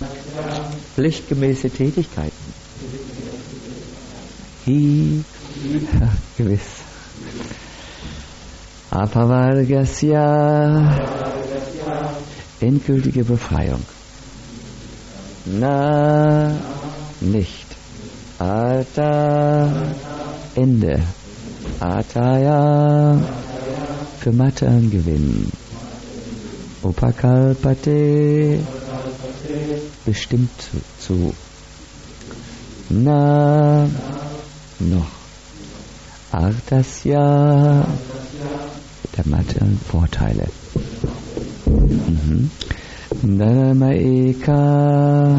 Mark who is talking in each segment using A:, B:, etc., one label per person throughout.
A: Pflichtgemäße Tätigkeiten. Ja, gewiss. Apavargasya, endgültige Befreiung. Na, nicht. Ata, Ende. Ataya, für Matern gewinnen. Upakalpate, bestimmt zu. Na, noch. Artasya, der Matern Vorteile. Dharmaeka,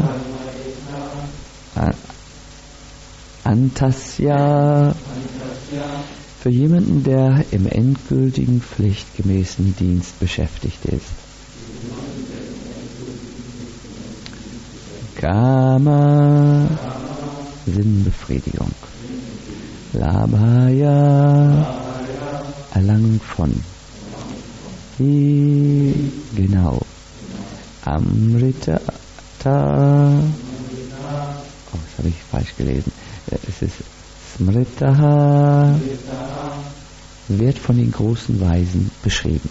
A: Antasya, für jemanden, der im endgültigen pflichtgemäßen Dienst beschäftigt ist. Kama, Sinnbefriedigung. Labhaya, Erlangung von. Genau. Amrita, das habe ich falsch gelesen. Es ist Smritaha, wird von den großen Weisen beschrieben.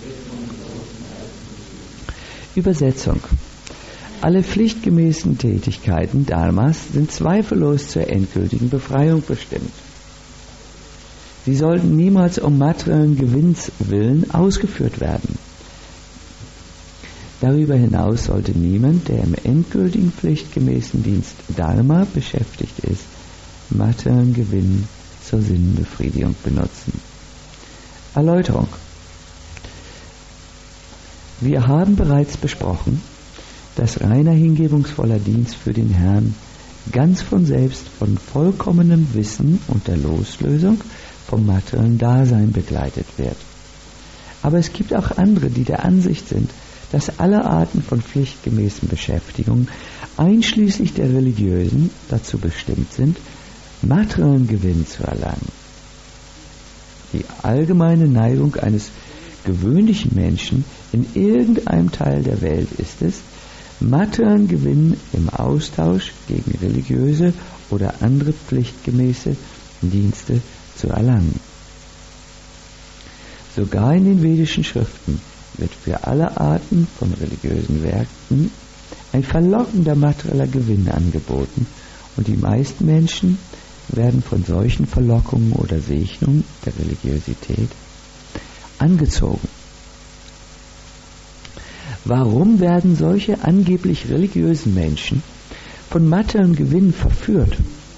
A: Übersetzung. Alle pflichtgemäßen Tätigkeiten Dharmas sind zweifellos zur endgültigen Befreiung bestimmt. Sie sollten niemals um materiellen Gewinns willen ausgeführt werden. Darüber hinaus sollte niemand, der im endgültigen pflichtgemäßen Dienst Dharma beschäftigt ist, materiellen Gewinn zur Sinnbefriedigung benutzen. Erläuterung. Wir haben bereits besprochen, dass reiner hingebungsvoller Dienst für den Herrn ganz von selbst von vollkommenem Wissen und der Loslösung vom materiellen Dasein begleitet wird. Aber es gibt auch andere, die der Ansicht sind, dass alle Arten von pflichtgemäßen Beschäftigung, einschließlich der religiösen, dazu bestimmt sind, materiellen Gewinn zu erlangen. Die allgemeine Neigung eines gewöhnlichen Menschen in irgendeinem Teil der Welt ist es, materiellen Gewinn im Austausch gegen religiöse oder andere pflichtgemäße Dienste zu erlangen. Sogar in den vedischen Schriften wird für alle Arten von religiösen Werken ein verlockender materieller Gewinn angeboten, und die meisten Menschen werden von solchen Verlockungen oder Segnungen der Religiosität angezogen. Warum werden solche angeblich religiösen Menschen von materiellem Gewinn verführt?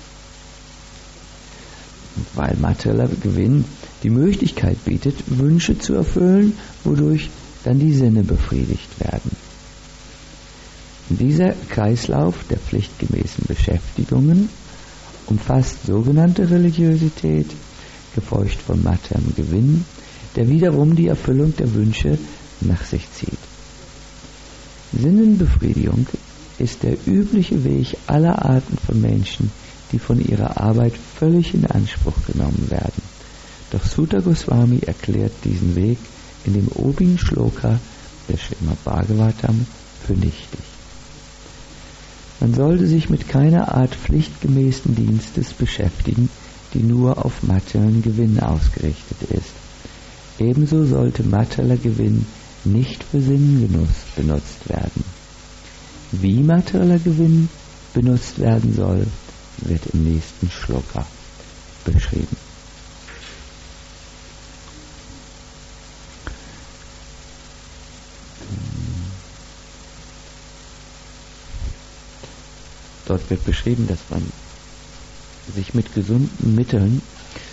A: Weil materieller Gewinn die Möglichkeit bietet, Wünsche zu erfüllen, wodurch dann die Sinne befriedigt werden. Dieser Kreislauf der pflichtgemäßen Beschäftigungen umfasst sogenannte Religiosität, gefolgt von materiellem Gewinn, der wiederum die Erfüllung der Wünsche nach sich zieht. Sinnenbefriedigung ist der übliche Weg aller Arten von Menschen, die von ihrer Arbeit völlig in Anspruch genommen werden. Doch Sutta Goswami erklärt diesen Weg in dem obigen Shloka der Srimad Bhagavatam für nichtig. Man sollte sich mit keiner Art pflichtgemäßen Dienstes beschäftigen, die nur auf materiellen Gewinn ausgerichtet ist. Ebenso sollte materieller Gewinn nicht für Sinnengenuss benutzt werden. Wie materieller Gewinn benutzt werden soll, wird im nächsten Shloka beschrieben. Dort wird beschrieben, dass man sich mit gesunden Mitteln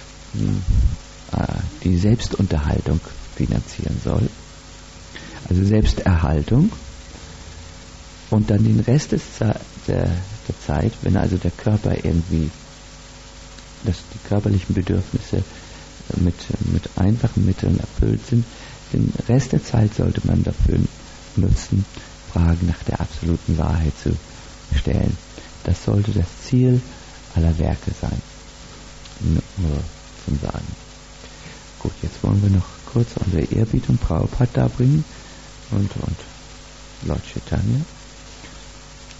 A: die Selbstunterhaltung finanzieren soll, also Selbsterhaltung, und dann den Rest der Zeit, wenn also der Körper irgendwie, dass die körperlichen Bedürfnisse mit einfachen Mitteln erfüllt sind, den Rest der Zeit sollte man dafür nutzen, Fragen nach der absoluten Wahrheit zu stellen. Das sollte das Ziel aller Werke sein. Nur zum Sagen. Gut, jetzt wollen wir noch kurz unsere Ehrerbietung Prabhupada darbringen und Lord Chaitanya.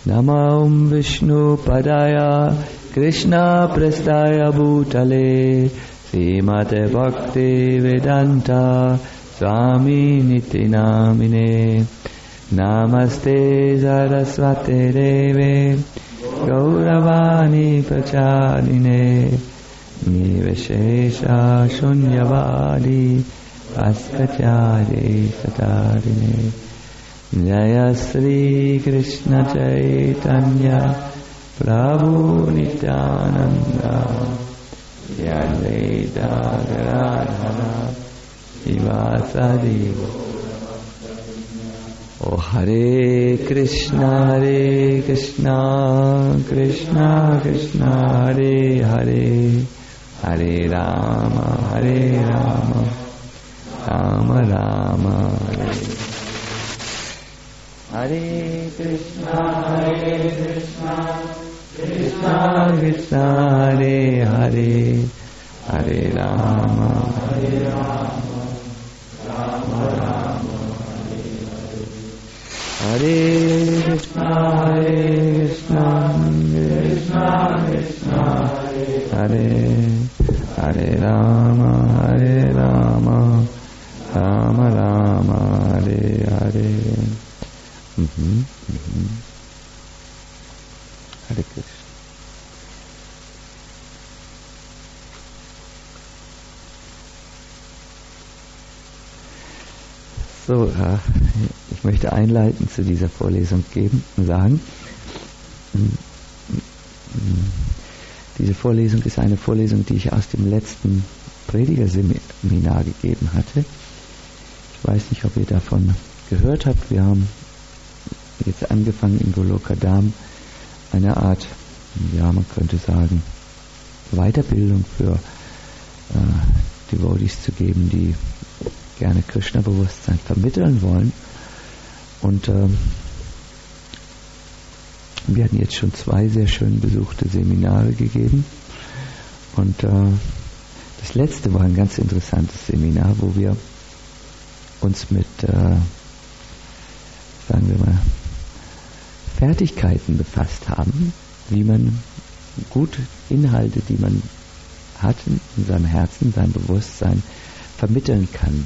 A: Namo Vishnu Padaya Krishna Prestaya Bhutale Srimate Bhakti Vedanta Swami Niti Namine Namaste Saraswate Deve Gauravani Pracharine Niveshesha Shunyavadi Askachari Satarine Jaya Sri Krishna Chaitanya Prabhu Nityananda Yadvaita Gadadhara Sivasadi. O Hare Krishna Krishna Krishna Hare Hare Hare Rama Rama Rama Hare Hare Krishna Krishna Krishna Hare Hare Hare Rama Rama Rama Hare Krishna Krishna Krishna Hare Hare Rama Rama Rama Hare Hare. Hare Krishna. So, ich möchte einleitend zu dieser Vorlesung sagen, diese Vorlesung ist eine Vorlesung, die ich aus dem letzten Predigerseminar gegeben hatte. Ich weiß nicht, ob ihr davon gehört habt. Wir haben jetzt angefangen in Golokadam eine Art, ja, man könnte sagen, Weiterbildung für Devotees zu geben, die gerne Krishna-Bewusstsein vermitteln wollen. Und wir hatten jetzt schon 2 sehr schön besuchte Seminare gegeben. Und das letzte war ein ganz interessantes Seminar, wo wir uns mit, sagen wir mal, Fertigkeiten befasst haben, wie man gut Inhalte, die man hat in seinem Herzen, seinem Bewusstsein, vermitteln kann.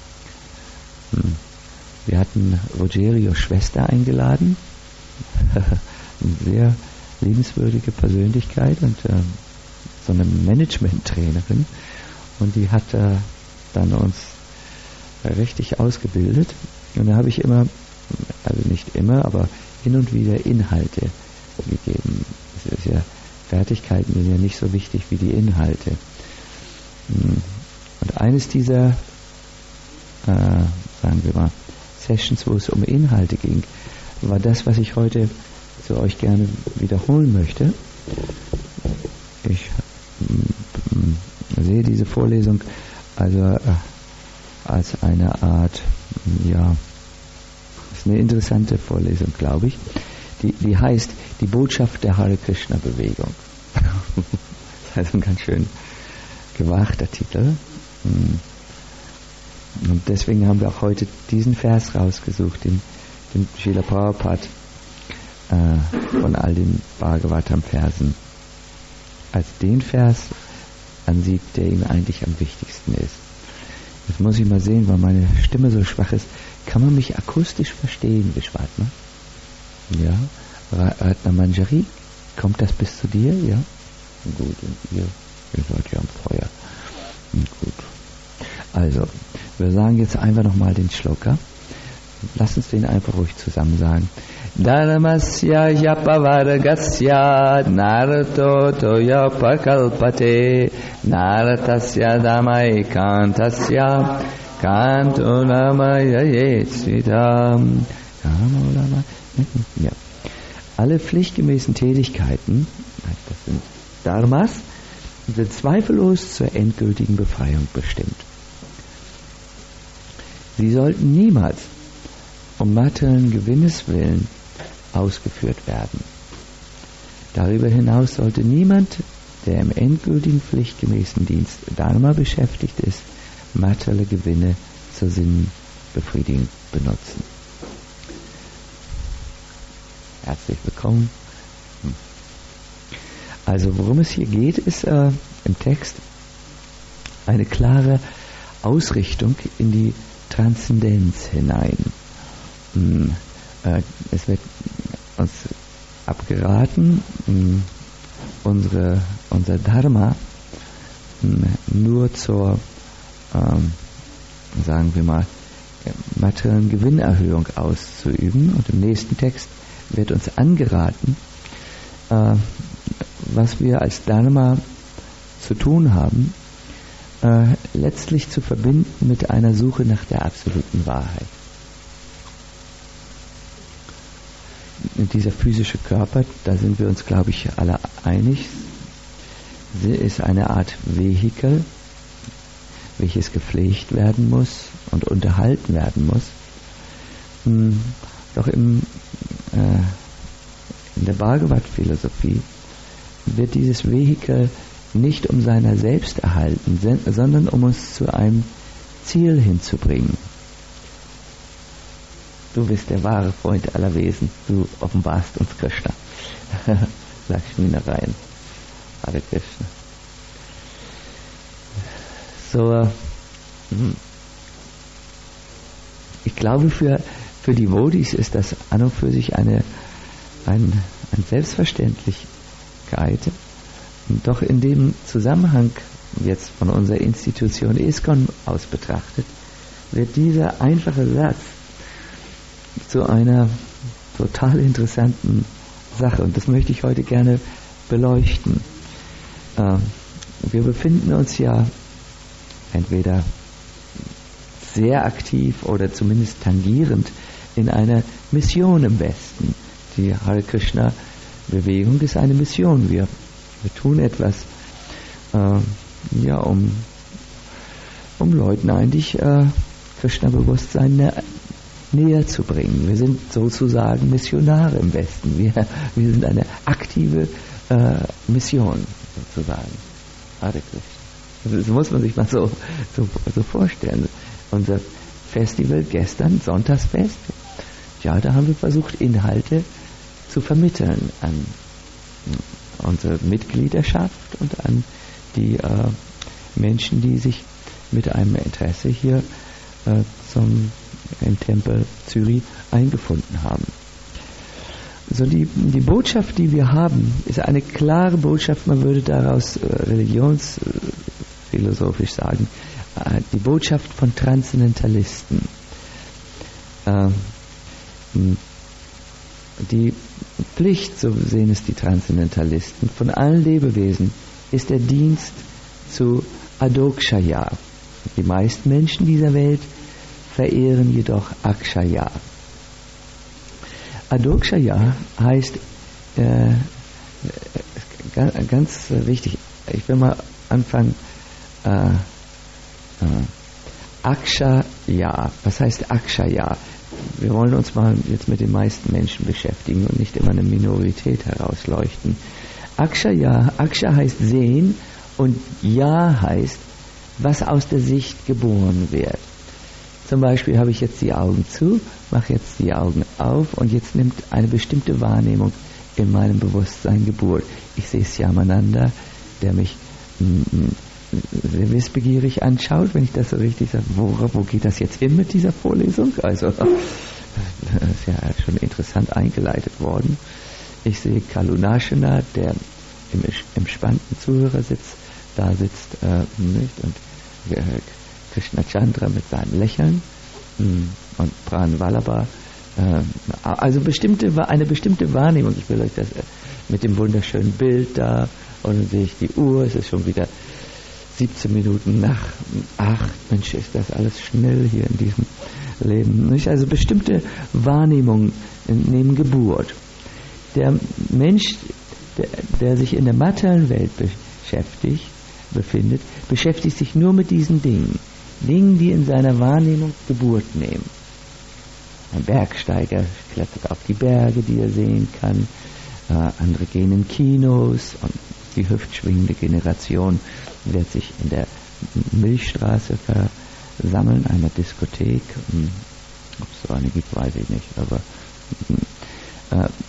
A: Wir hatten Rogerios Schwester eingeladen, eine sehr liebenswürdige Persönlichkeit und so eine Management-Trainerin, und die hat dann uns richtig ausgebildet, und da habe ich immer, also nicht immer, aber hin und wieder Inhalte gegeben. Das ist ja, Fertigkeiten sind ja nicht so wichtig wie die Inhalte. Und eines dieser sagen wir mal, Sessions, wo es um Inhalte ging, war das, was ich heute zu euch gerne wiederholen möchte. Ich sehe diese Vorlesung also als eine Art, ja, ist eine interessante Vorlesung, glaube ich. Die heißt Die Botschaft der Hare Krishna Bewegung. Das ist also ein ganz schön gewagter Titel. Und deswegen haben wir auch heute diesen Vers rausgesucht, den Srila Prabhupada von all den Bhagavatam-Versen als den Vers ansieht, der ihm eigentlich am wichtigsten ist. Jetzt muss ich mal sehen, weil meine Stimme so schwach ist. Kann man mich akustisch verstehen, Vishwatma? Ja? Ratna Manjari, kommt das bis zu dir? Ja? Gut, und ihr seid ja am Feuer. Gut. Also, wir sagen jetzt einfach nochmal den Shloka. Lass uns den einfach ruhig zusammen sagen. Dharmasya yapavargasya narto toya pakalpate naratasya damai kantasya kanto namaya yetsvidam. Ja. Alle pflichtgemäßen Tätigkeiten, das sind Dharmas, sind zweifellos zur endgültigen Befreiung bestimmt. Sie sollten niemals um materiellen Gewinnes willen ausgeführt werden. Darüber hinaus sollte niemand, der im endgültigen pflichtgemäßen Dienst Dharma beschäftigt ist, materielle Gewinne zur Sinnbefriedigung benutzen. Herzlich willkommen. Also worum es hier geht, ist im Text eine klare Ausrichtung in die Transzendenz hinein. Es wird uns abgeraten, unser Dharma nur zur, sagen wir mal, materiellen Gewinnerhöhung auszuüben. Und im nächsten Text wird uns angeraten, was wir als Dharma zu tun haben, letztlich zu verbinden mit einer Suche nach der absoluten Wahrheit. Dieser physische Körper, da sind wir uns, glaube ich, alle einig, ist eine Art Vehikel, welches gepflegt werden muss und unterhalten werden muss. Doch in der Bhagavad-Philosophie wird dieses Vehikel nicht um seiner selbst erhalten, sondern um uns zu einem Ziel hinzubringen. Du bist der wahre Freund aller Wesen, du offenbarst uns Krishna. Lakshmi Narayan. Hare Krishna. So, ich glaube, für die Devotees ist das an und für sich eine Selbstverständlichkeit. Doch in dem Zusammenhang, jetzt von unserer Institution ISKCON aus betrachtet, wird dieser einfache Satz zu einer total interessanten Sache. Und das möchte ich heute gerne beleuchten. Wir befinden uns ja entweder sehr aktiv oder zumindest tangierend in einer Mission im Westen. Die Hare Krishna Bewegung ist eine Mission. Wir tun etwas, um Leuten eigentlich Krishna-Bewusstsein näher zu bringen. Wir sind sozusagen Missionare im Westen. Wir sind eine aktive Mission sozusagen. Hare Krishna. Das muss man sich mal so vorstellen. Unser Festival gestern, Sonntagsfest, ja, da haben wir versucht, Inhalte zu vermitteln an unsere Mitgliederschaft und an die Menschen, die sich mit einem Interesse hier im Tempel Zürich eingefunden haben. So die Botschaft, die wir haben, ist eine klare Botschaft, man würde daraus religionsphilosophisch sagen, die Botschaft von Transzendentalisten. Die Pflicht, so sehen es die Transzendentalisten, von allen Lebewesen ist der Dienst zu Adokshaya. Die meisten Menschen dieser Welt verehren jedoch Akshaya. Adokshaya heißt, ganz wichtig, ich will mal anfangen, Akshaya. Was heißt Akshaya? Wir wollen uns mal jetzt mit den meisten Menschen beschäftigen und nicht immer eine Minorität herausleuchten. Akshaya, Aksha heißt sehen und Ja heißt, was aus der Sicht geboren wird. Zum Beispiel habe ich jetzt die Augen zu, mache jetzt die Augen auf und jetzt nimmt eine bestimmte Wahrnehmung in meinem Bewusstsein Geburt. Ich sehe Shyamananda, der mich sehr wissbegierig anschaut, wenn ich das so richtig sage. Wo geht das jetzt hin mit dieser Vorlesung? Also, das ist ja schon interessant eingeleitet worden. Ich sehe Kalunashana, der im entspannten Zuhörersitz da sitzt, nicht? Und Krishna Chandra mit seinem Lächeln und Pran Vallabha. Also eine bestimmte Wahrnehmung. Ich will euch das mit dem wunderschönen Bild da, und dann sehe ich die Uhr, es ist schon wieder 17 Minuten nach 8. Mensch, ist das alles schnell hier in diesem Leben. Nicht? Also bestimmte Wahrnehmungen nehmen Geburt. Der Mensch, der sich in der materiellen Welt beschäftigt sich nur mit diesen Dingen, die in seiner Wahrnehmung Geburt nehmen. Ein Bergsteiger klettert auf die Berge, die er sehen kann. Andere gehen in Kinos und die hüftschwingende Generation wird sich in der Milchstraße versammeln, einer Diskothek. Ob es so eine gibt, weiß ich nicht. Aber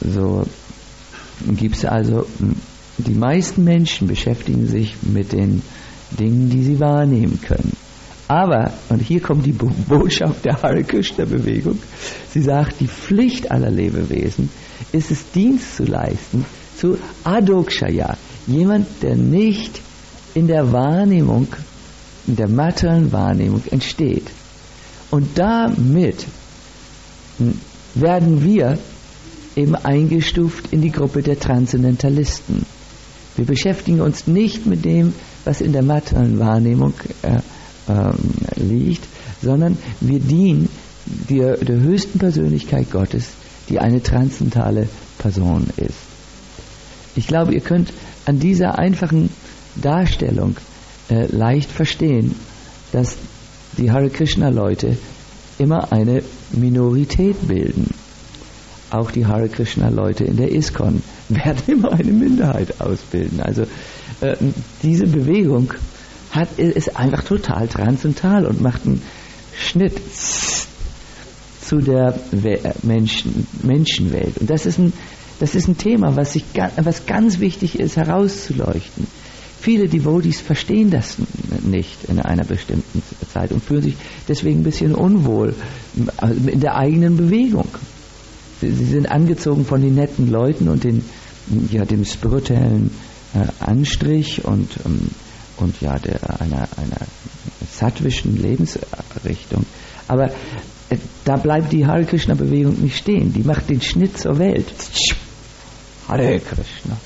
A: so gibt es also, die meisten Menschen beschäftigen sich mit den Dingen, die sie wahrnehmen können. Aber, und hier kommt die Botschaft der Hare Krishna Bewegung, sie sagt, die Pflicht aller Lebewesen ist es, Dienst zu leisten zu Adokshaya, jemand, der nicht in der Wahrnehmung, in der materiellen Wahrnehmung entsteht. Und damit werden wir eben eingestuft in die Gruppe der Transzendentalisten. Wir beschäftigen uns nicht mit dem, was in der materiellen Wahrnehmung liegt, sondern wir dienen der höchsten Persönlichkeit Gottes, die eine transzendentale Person ist. Ich glaube, ihr könnt an dieser einfachen Darstellung leicht verstehen, dass die Hare Krishna Leute immer eine Minorität bilden. Auch die Hare Krishna Leute in der ISKCON werden immer eine Minderheit ausbilden. Also diese Bewegung ist einfach total transzendental und macht einen Schnitt zu der Menschenwelt. Und das ist ein Thema, was ganz wichtig ist, herauszuleuchten. Viele Devotees verstehen das nicht in einer bestimmten Zeit und fühlen sich deswegen ein bisschen unwohl in der eigenen Bewegung. Sie sind angezogen von den netten Leuten und dem spirituellen Anstrich und einer sattvischen Lebensrichtung. Aber da bleibt die Hare Krishna Bewegung nicht stehen. Die macht den Schnitt zur Welt. Hare Krishna.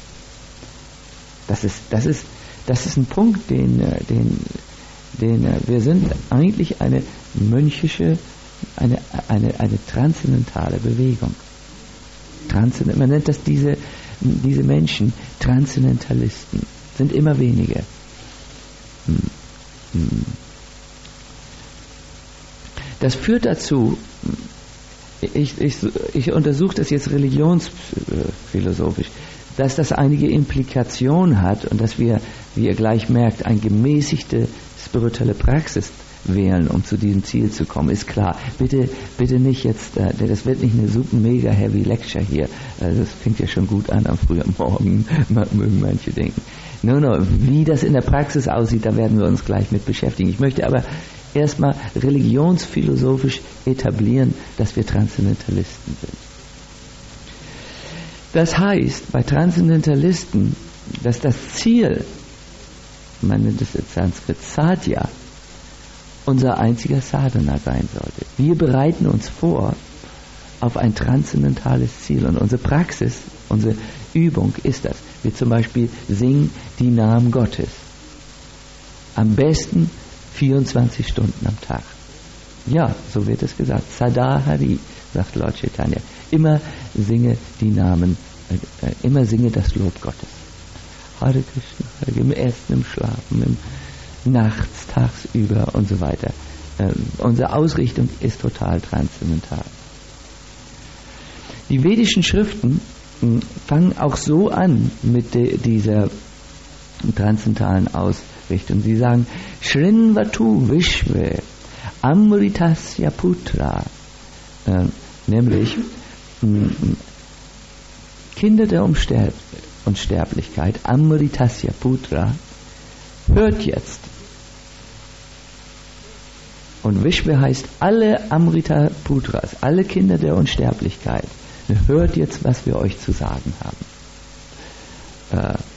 A: Das ist ein Punkt, den wir sind eigentlich eine mönchische, eine transzendentale Bewegung. Man nennt das diese Menschen Transzendentalisten, sind immer wenige. Das führt dazu, ich untersuche das jetzt religionsphilosophisch, dass das einige Implikationen hat und dass wir, wie ihr gleich merkt, eine gemäßigte spirituelle Praxis wählen, um zu diesem Ziel zu kommen, ist klar. Bitte nicht jetzt, das wird nicht eine super mega heavy Lecture hier. Das fängt ja schon gut an am frühen Morgen, mögen manche denken. No, wie das in der Praxis aussieht, da werden wir uns gleich mit beschäftigen. Ich möchte aber erstmal religionsphilosophisch etablieren, dass wir Transzendentalisten sind. Das heißt, bei Transzendentalisten, dass das Ziel, man nennt es in Sanskrit Sadhya, unser einziger Sadhana sein sollte. Wir bereiten uns vor auf ein transzendentales Ziel und unsere Praxis, unsere Übung ist das. Wir zum Beispiel singen die Namen Gottes. Am besten 24 Stunden am Tag. Ja, so wird es gesagt. Sada Hari, sagt Lord Chaitanya. Immer singe die Namen, immer singe das Lob Gottes. Hare Krishna, im Essen, im Schlafen, nachts, tagsüber und so weiter. Unsere Ausrichtung ist total transzendental. Die vedischen Schriften fangen auch so an mit dieser transzendentalen Ausrichtung. Sie sagen, Shrinvatu Vishve Amritasya Putra, nämlich Kinder der Unsterblichkeit, Amritasya Putra, hört jetzt. Und Vishve heißt alle Amrita Putras, alle Kinder der Unsterblichkeit. Hört jetzt, was wir euch zu sagen haben.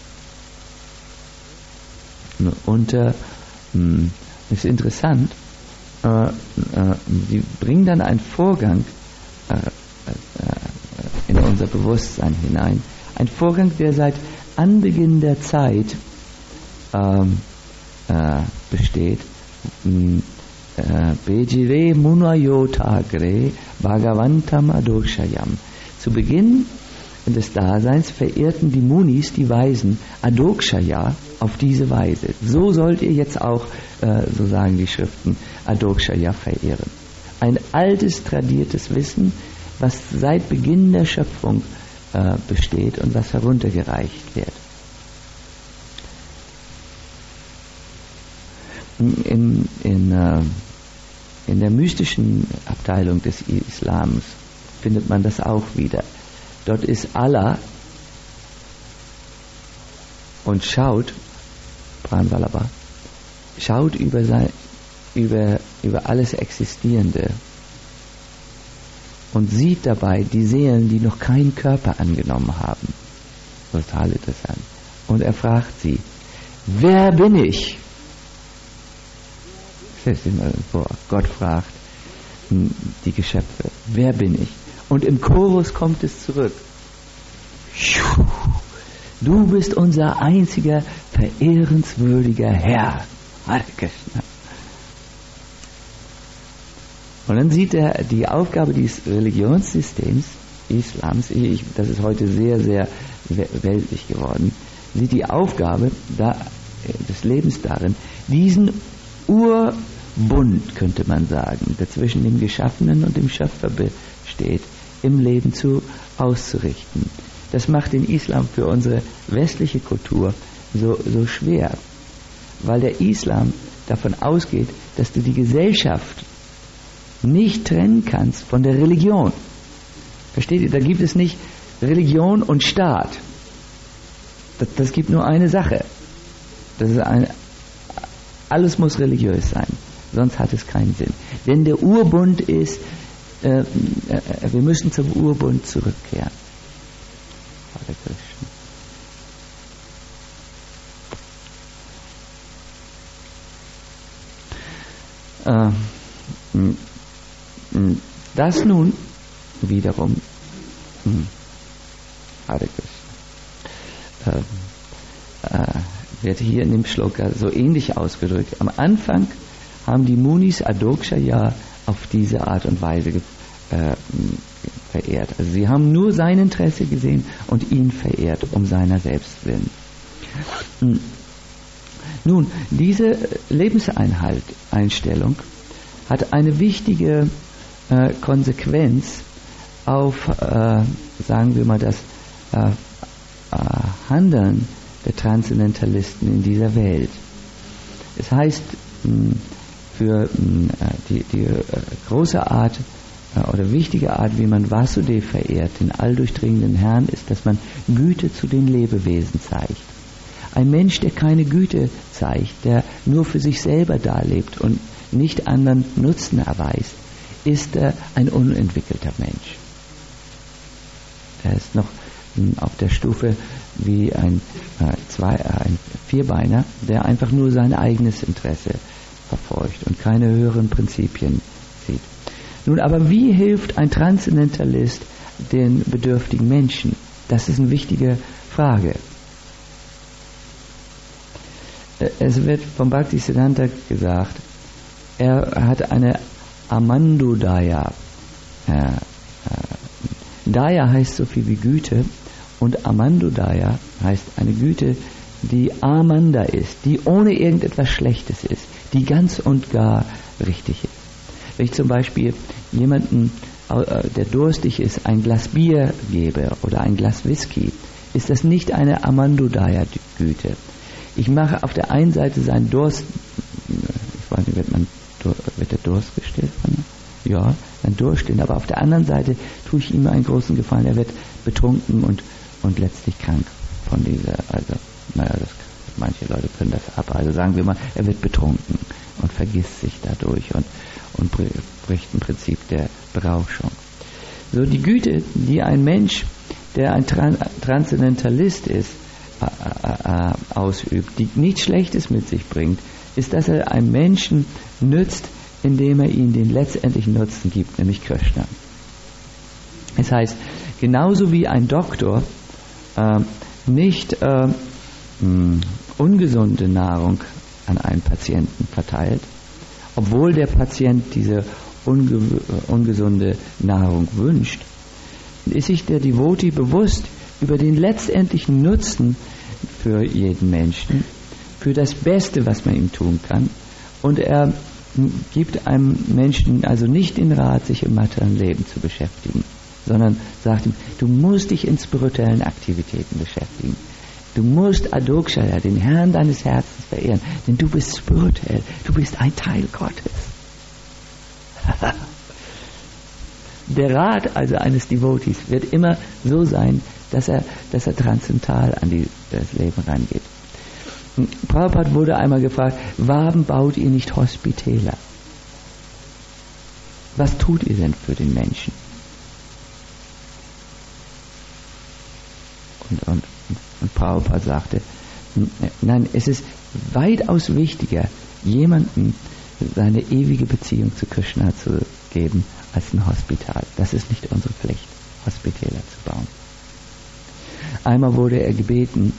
A: Ist interessant, sie bringen dann einen Vorgang in unser Bewusstsein hinein. Ein Vorgang, der seit Anbeginn der Zeit besteht. Bejire Munayotagre Bhagavantam Adokshayam. Zu Beginn des Daseins verehrten die Munis, die Weisen, Adokshaya auf diese Weise. So sollt ihr jetzt auch, so sagen die Schriften, Adokshaya verehren. Ein altes, tradiertes Wissen, was seit Beginn der Schöpfung besteht und was heruntergereicht wird. In der mystischen Abteilung des Islams findet man das auch wieder. Dort ist Allah und schaut, Brahman Vallabha, schaut über alles Existierende und sieht dabei die Seelen, die noch keinen Körper angenommen haben. Total interessant. Und er fragt sie, wer bin ich? Gott fragt die Geschöpfe, wer bin ich? Und im Chorus kommt es zurück. Du bist unser einziger verehrenswürdiger Herr. Hare Krishna. Und dann sieht er die Aufgabe dieses Religionssystems Islams, das ist heute sehr, sehr weltlich geworden, sieht die Aufgabe des Lebens darin, diesen Urbund, könnte man sagen, der zwischen dem Geschaffenen und dem Schöpfer besteht, im Leben auszurichten. Das macht den Islam für unsere westliche Kultur so schwer, weil der Islam davon ausgeht, dass du die Gesellschaft nicht trennen kannst von der Religion. Versteht ihr? Da gibt es nicht Religion und Staat. Das gibt nur eine Sache. Alles muss religiös sein, sonst hat es keinen Sinn. Denn der Urbund ist, wir müssen zum Urbund zurückkehren. Hare Krishna. Das nun wiederum Hare Krishna wird hier in dem Shloka so ähnlich ausgedrückt. Am Anfang haben die Munis Adoksha ja auf diese Art und Weise verehrt. Also sie haben nur sein Interesse gesehen und ihn verehrt, um seiner selbst willen. Nun, diese Lebenseinstellung hat eine wichtige Konsequenz auf, sagen wir mal, das Handeln der Transzendentalisten in dieser Welt. Es heißt, für die große Art oder wichtige Art, wie man Vasudev verehrt, den alldurchdringenden Herrn, ist, dass man Güte zu den Lebewesen zeigt. Ein Mensch, der keine Güte zeigt, der nur für sich selber dalebt und nicht anderen Nutzen erweist, ist ein unentwickelter Mensch. Er ist noch auf der Stufe wie ein Vierbeiner, der einfach nur sein eigenes Interesse verfolgt und keine höheren Prinzipien sieht. Nun, aber wie hilft ein Transzendentalist den bedürftigen Menschen? Das ist eine wichtige Frage. Es wird von Bhaktisiddhanta gesagt, er hat eine Amandodaya. Daya heißt so viel wie Güte und Amandodaya heißt eine Güte, die Amanda ist, die ohne irgendetwas Schlechtes ist, die ganz und gar richtig ist. Wenn ich zum Beispiel jemanden, der durstig ist, ein Glas Bier gebe oder ein Glas Whisky, ist das nicht eine Amandodaya-Güte. Ich mache auf der einen Seite seinen Durst, ich weiß nicht, wird der Durst gestillt? Ja, ein Durst stillen, aber auf der anderen Seite tue ich ihm einen großen Gefallen. Er wird betrunken und letztlich krank von dieser, also, manche Leute können das ab, also sagen wir mal, er wird betrunken und vergisst sich dadurch und bricht im Prinzip der Berauschung. So die Güte, die ein Mensch, der ein Transzendentalist ist, ausübt, die nichts Schlechtes mit sich bringt, ist, dass er einem Menschen nützt, indem er ihm den letztendlichen Nutzen gibt, nämlich Krishna. Es heißt, genauso wie ein Doktor nicht ungesunde Nahrung an einen Patienten verteilt, obwohl der Patient diese ungesunde Nahrung wünscht, ist sich der Devotee bewusst über den letztendlichen Nutzen für jeden Menschen, für das Beste, was man ihm tun kann, und er gibt einem Menschen also nicht den Rat, sich im materiellen Leben zu beschäftigen, sondern sagt ihm, du musst dich in spirituellen Aktivitäten beschäftigen. Du musst Adokshaya, den Herrn deines Herzens, verehren, denn du bist spirituell, du bist ein Teil Gottes. der Rat also eines Devotees wird immer so sein, dass er transzendental an das Leben rangeht. Prabhupada wurde einmal gefragt, warum baut ihr nicht Hospitäler? Was tut ihr denn für den Menschen? Und Prabhupada sagte, nein, es ist weitaus wichtiger, jemandem seine ewige Beziehung zu Krishna zu geben, als ein Hospital. Das ist nicht unsere Pflicht, Hospitäler zu bauen. Einmal wurde er gebeten,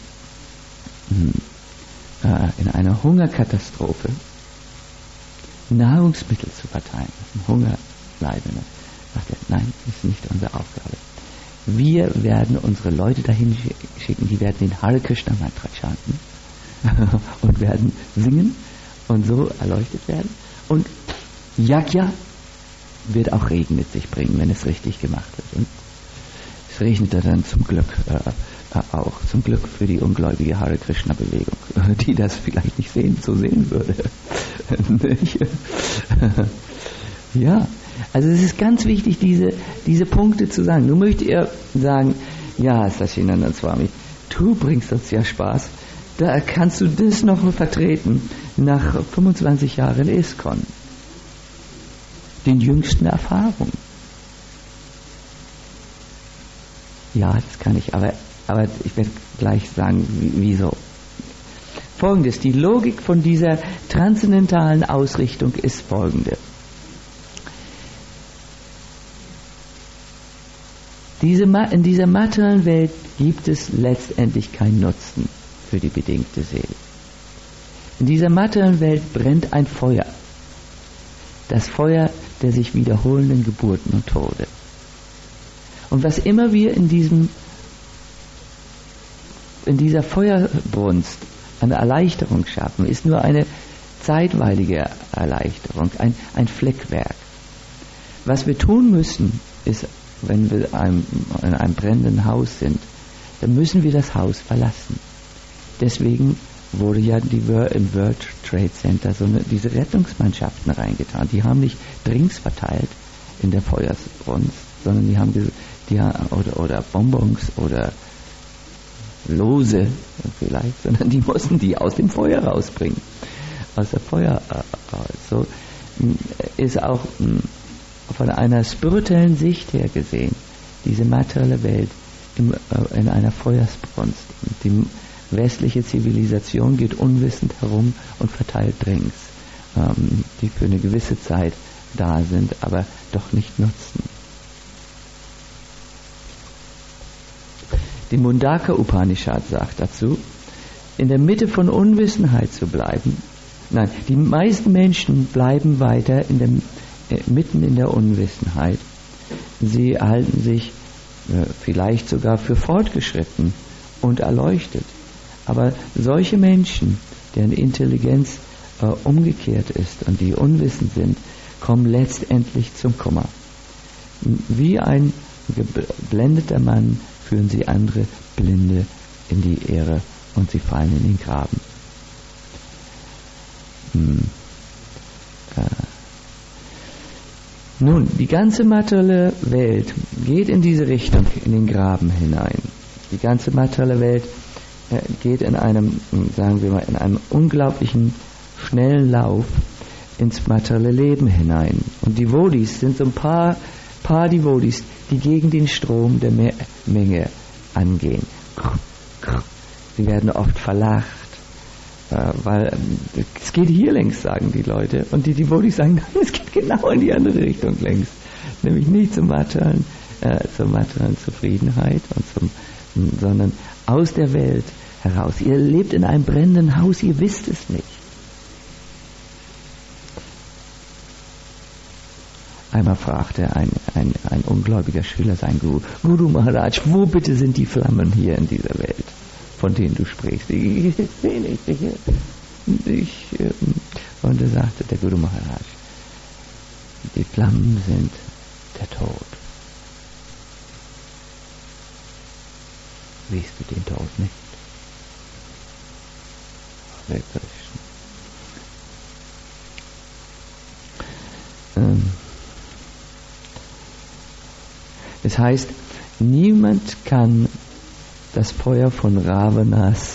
A: in einer Hungerkatastrophe Nahrungsmittel zu verteilen. Hungerleidende. Sagte er, nein, das ist nicht unsere Aufgabe. Wir werden unsere Leute dahin schicken, die werden den Hare Krishna Mantra chanten und werden singen und so erleuchtet werden. Und Yajna wird auch Regen mit sich bringen, wenn es richtig gemacht wird. Und es regnete dann zum Glück auch, zum Glück für die ungläubige Hare Krishna Bewegung, die das vielleicht nicht so sehen würde. Ja, also es ist ganz wichtig, diese Punkte zu sagen. Nun möchtet ihr sagen, ja, Sachinanda Swami, du bringst uns ja Spaß, da kannst du das noch vertreten nach 25 Jahren ISKCON, den jüngsten Erfahrungen. Ja, das kann ich, aber ich werde gleich sagen, wieso. Folgendes, die Logik von dieser transzendentalen Ausrichtung ist folgende. In dieser materiellen Welt gibt es letztendlich keinen Nutzen für die bedingte Seele. In dieser materiellen Welt brennt ein Feuer. Das Feuer der sich wiederholenden Geburten und Tode. Und was immer wir in dieser Feuerbrunst eine Erleichterung schaffen, ist nur eine zeitweilige Erleichterung, ein Fleckwerk. Was wir tun müssen, ist, wenn wir in einem brennenden Haus sind, dann müssen wir das Haus verlassen. Deswegen wurde ja im World Trade Center diese Rettungsmannschaften reingetan. Die haben nicht Drinks verteilt in der Feuersbrunst, sondern die haben oder Bonbons oder Lose vielleicht, sondern die mussten die aus dem Feuer rausbringen. Aus der Feuer so ist auch von einer spirituellen Sicht her gesehen diese materielle Welt in einer Feuersbrunst. Die westliche Zivilisation geht unwissend herum und verteilt Drinks, die für eine gewisse Zeit da sind, aber doch nicht nutzen. Die Mundaka Upanishad sagt dazu, in der Mitte von Unwissenheit zu bleiben. Nein, die meisten Menschen bleiben weiter mitten in der Unwissenheit. Sie halten sich vielleicht sogar für fortgeschritten und erleuchtet. Aber solche Menschen, deren Intelligenz umgekehrt ist und die unwissend sind, kommen letztendlich zum Kummer. Wie ein geblendeter Mann führen sie andere Blinde in die Irre und sie fallen in den Graben. Nun, die ganze materielle Welt geht in diese Richtung, in den Graben hinein. Die ganze materielle Welt geht in einem, sagen wir mal, in einem unglaublichen schnellen Lauf ins materielle Leben hinein. Und die Devotees sind so ein paar Devotees, die gegen den Strom der Menge angehen. Sie werden oft verlacht, weil es geht hier längs, sagen die Leute. Und die Devotees sagen, nein, es geht genau in die andere Richtung längs. Nämlich nicht zur materiellen Zufriedenheit, sondern aus der Welt heraus. Ihr lebt in einem brennenden Haus, ihr wisst es nicht. Einmal fragte ein ungläubiger Schüler seinen Guru, Guru Maharaj, wo bitte sind die Flammen hier in dieser Welt, von denen du sprichst? Ich sehe nicht. Und da sagte der Guru Maharaj, die Flammen sind der Tod. Siehst du den Tod nicht? Hare Krishna. Es heißt, niemand kann das Feuer von Ravanas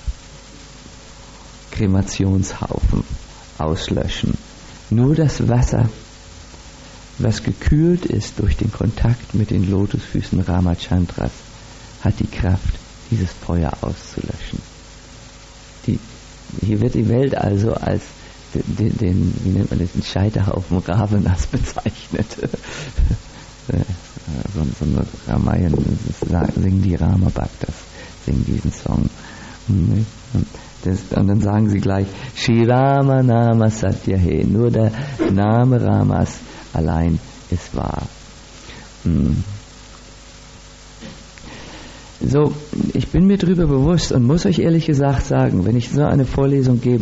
A: Kremationshaufen auslöschen. Nur das Wasser, was gekühlt ist durch den Kontakt mit den Lotusfüßen Ramachandras, hat die Kraft, dieses Feuer auszulöschen. Hier wird die Welt also als den wie nennt man das, den Scheiterhaufen Ravanas bezeichnet. So eine Ramayan singen die Rama-Bhaktas, singen diesen Song. Und dann sagen sie gleich, Shri Rama Nama Satyahe, nur der Name Ramas allein ist wahr. So, ich bin mir darüber bewusst und muss euch ehrlich gesagt sagen, wenn ich so eine Vorlesung gebe,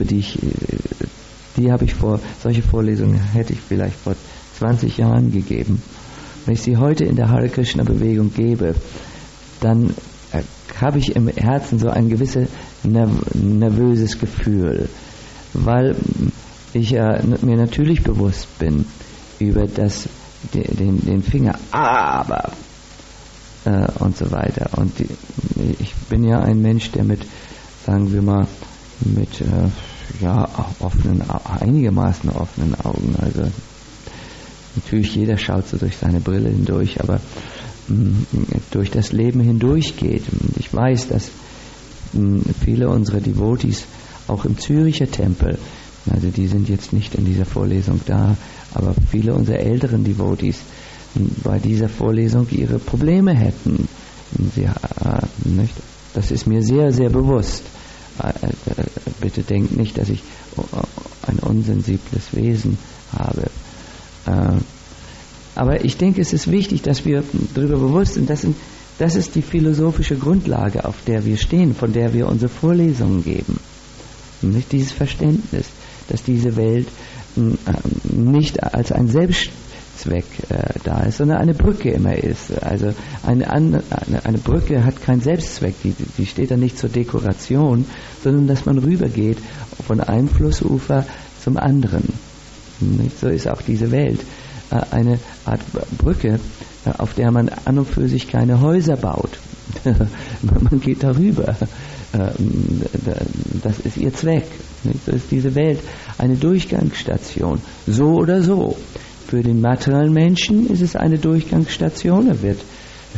A: solche Vorlesungen hätte ich vielleicht vor 20 Jahren gegeben. Wenn ich sie heute in der Hare Krishna Bewegung gebe, dann habe ich im Herzen so ein gewisses nervöses Gefühl, weil ich mir natürlich bewusst bin über den Finger, aber und so weiter. Und ich bin ja ein Mensch, der sagen wir mal, einigermaßen offenen Augen, also natürlich jeder schaut so durch seine Brille hindurch, aber durch das Leben hindurchgeht. Ich weiß, dass viele unserer Devotees auch im Züricher Tempel, also die sind jetzt nicht in dieser Vorlesung da, aber viele unserer älteren Devotees bei dieser Vorlesung ihre Probleme hätten. Das ist mir sehr, sehr bewusst. Bitte denkt nicht, dass ich ein unsensibles Wesen habe. Aber ich denke, es ist wichtig, dass wir darüber bewusst sind, das ist die philosophische Grundlage, auf der wir stehen, von der wir unsere Vorlesungen geben. Nicht dieses Verständnis, dass diese Welt nicht als ein Selbstzweck da ist, sondern eine Brücke immer ist. Also eine Brücke hat keinen Selbstzweck, die steht da nicht zur Dekoration, sondern dass man rübergeht von einem Flussufer zum anderen. Nicht? So ist auch diese Welt eine Art Brücke, auf der man an und für sich keine Häuser baut. Man geht darüber. Das ist ihr Zweck. Nicht? So ist diese Welt eine Durchgangsstation. So oder so. Für den materiellen Menschen ist es eine Durchgangsstation. Er wird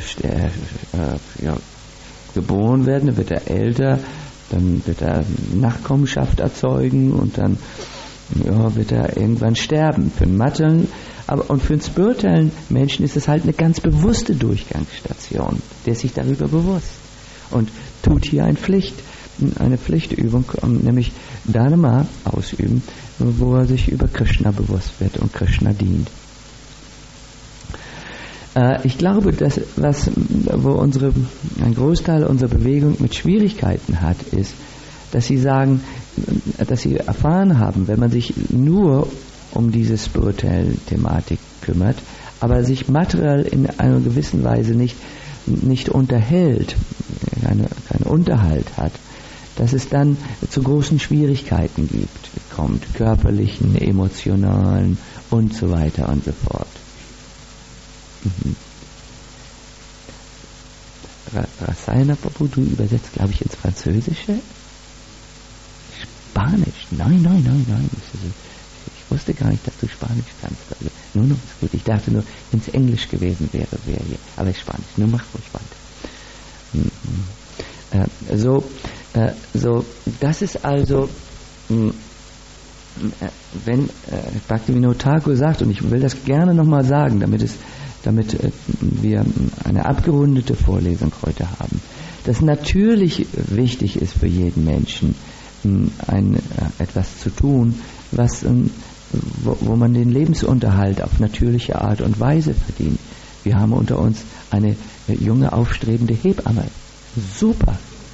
A: geboren werden, dann wird er älter, dann wird er Nachkommenschaft erzeugen und dann wird er irgendwann sterben. Für den materiellen, und für den spirituellen Menschen ist es halt eine ganz bewusste Durchgangsstation. Der ist sich darüber bewusst und tut hier eine Pflichtübung, nämlich Dharma ausüben, wo er sich über Krishna bewusst wird und Krishna dient. Ich glaube, wo ein Großteil unserer Bewegung mit Schwierigkeiten hat, ist, dass sie sagen, dass sie erfahren haben, wenn man sich nur um diese spirituelle Thematik kümmert, aber sich materiell in einer gewissen Weise nicht unterhält, keinen Unterhalt hat, dass es dann zu großen Schwierigkeiten kommt, körperlichen, emotionalen und so weiter und so fort. Rasayana Prabhu, du übersetzt, glaube ich, ins Französische? Spanisch? Nein. Ich wusste gar nicht, dass du Spanisch kannst. Also, nun, ist gut. Ich dachte nur, wenn es Englisch gewesen wäre hier. Aber Spanisch. Nun mach ruhig weiter. Das ist also, wenn Bhaktivinoda Thakur sagt, und ich will das gerne nochmal sagen, damit wir eine abgerundete Vorlesung heute haben, dass natürlich wichtig ist für jeden Menschen, etwas zu tun, wo man den Lebensunterhalt auf natürliche Art und Weise verdient. Wir haben unter uns eine junge, aufstrebende Hebamme. Super.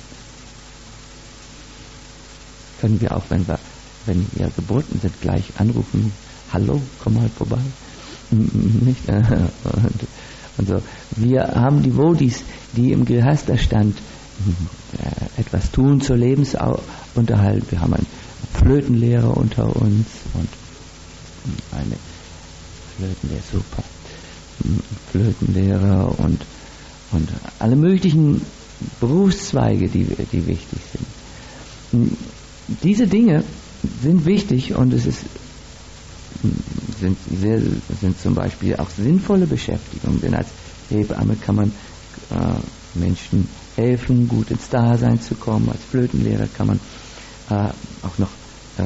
A: Können wir auch, wenn wir gebunden sind, gleich anrufen, hallo, komm mal vorbei. Nicht? Und so. Wir haben Devotees, die im Grihastha-Stand etwas tun zur Lebensunterhalt. Wir haben einen Flötenlehrer unter uns und eine Flötenlehrer, super. Flötenlehrer und alle möglichen Berufszweige, die wichtig sind. Diese Dinge sind wichtig und sind zum Beispiel auch sinnvolle Beschäftigungen, denn als Hebamme kann man Menschen helfen, gut ins Dasein zu kommen. Als Flötenlehrer kann man auch noch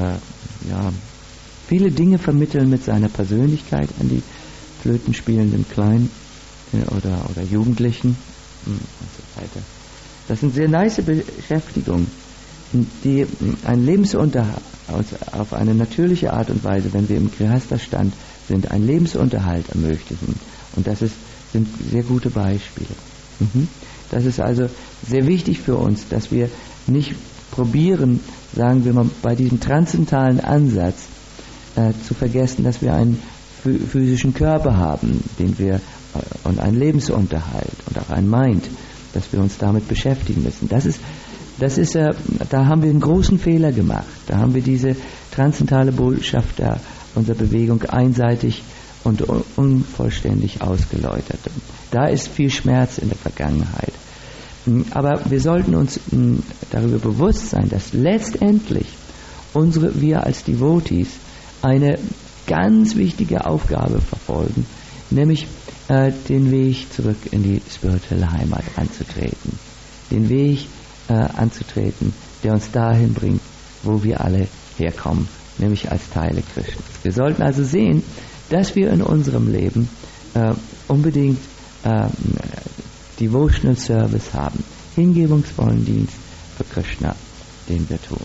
A: viele Dinge vermitteln mit seiner Persönlichkeit an die flötenspielenden Kleinen oder Jugendlichen und so weiter. Das sind sehr nice Beschäftigungen, die einen Lebensunterhalt auf eine natürliche Art und Weise, wenn wir im Grihastha-Stand sind, einen Lebensunterhalt ermöglichen. Und das sind sehr gute Beispiele. Das ist also sehr wichtig für uns, dass wir nicht probieren, sagen wir mal, bei diesem transzendentalen Ansatz zu vergessen, dass wir einen physischen Körper haben, und einen Lebensunterhalt und auch ein Mind, dass wir uns damit beschäftigen müssen. Da haben wir einen großen Fehler gemacht. Da haben wir diese transzendentale Botschaft unserer Bewegung einseitig und unvollständig ausgeläutert. Da ist viel Schmerz in der Vergangenheit. Aber wir sollten uns darüber bewusst sein, dass letztendlich wir als Devotees eine ganz wichtige Aufgabe verfolgen, nämlich den Weg zurück in die spirituelle Heimat anzutreten. Den Weg anzutreten, der uns dahin bringt, wo wir alle herkommen, nämlich als Teile Krishnas. Wir sollten also sehen, dass wir in unserem Leben unbedingt Devotional Service haben, hingebungsvollen Dienst für Krishna, den wir tun.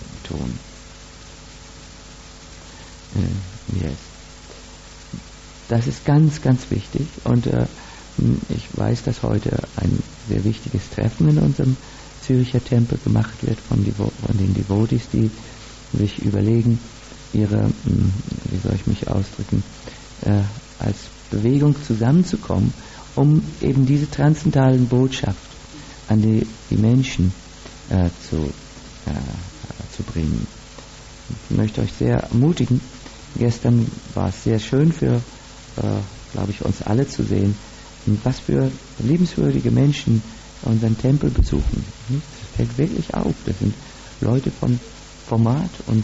A: Yes. Das ist ganz, ganz wichtig und ich weiß, dass heute ein sehr wichtiges Treffen in unserem Züricher Tempel gemacht wird von den Devotees, die sich überlegen, wie soll ich mich ausdrücken, als Bewegung zusammenzukommen, um eben diese transzendentalen Botschaft an die Menschen zu bringen. Ich möchte euch sehr ermutigen. Gestern war es sehr schön für, glaube ich, uns alle zu sehen, was für liebenswürdige Menschen unseren Tempel besuchen. Das fällt wirklich auf. Das sind Leute von Format und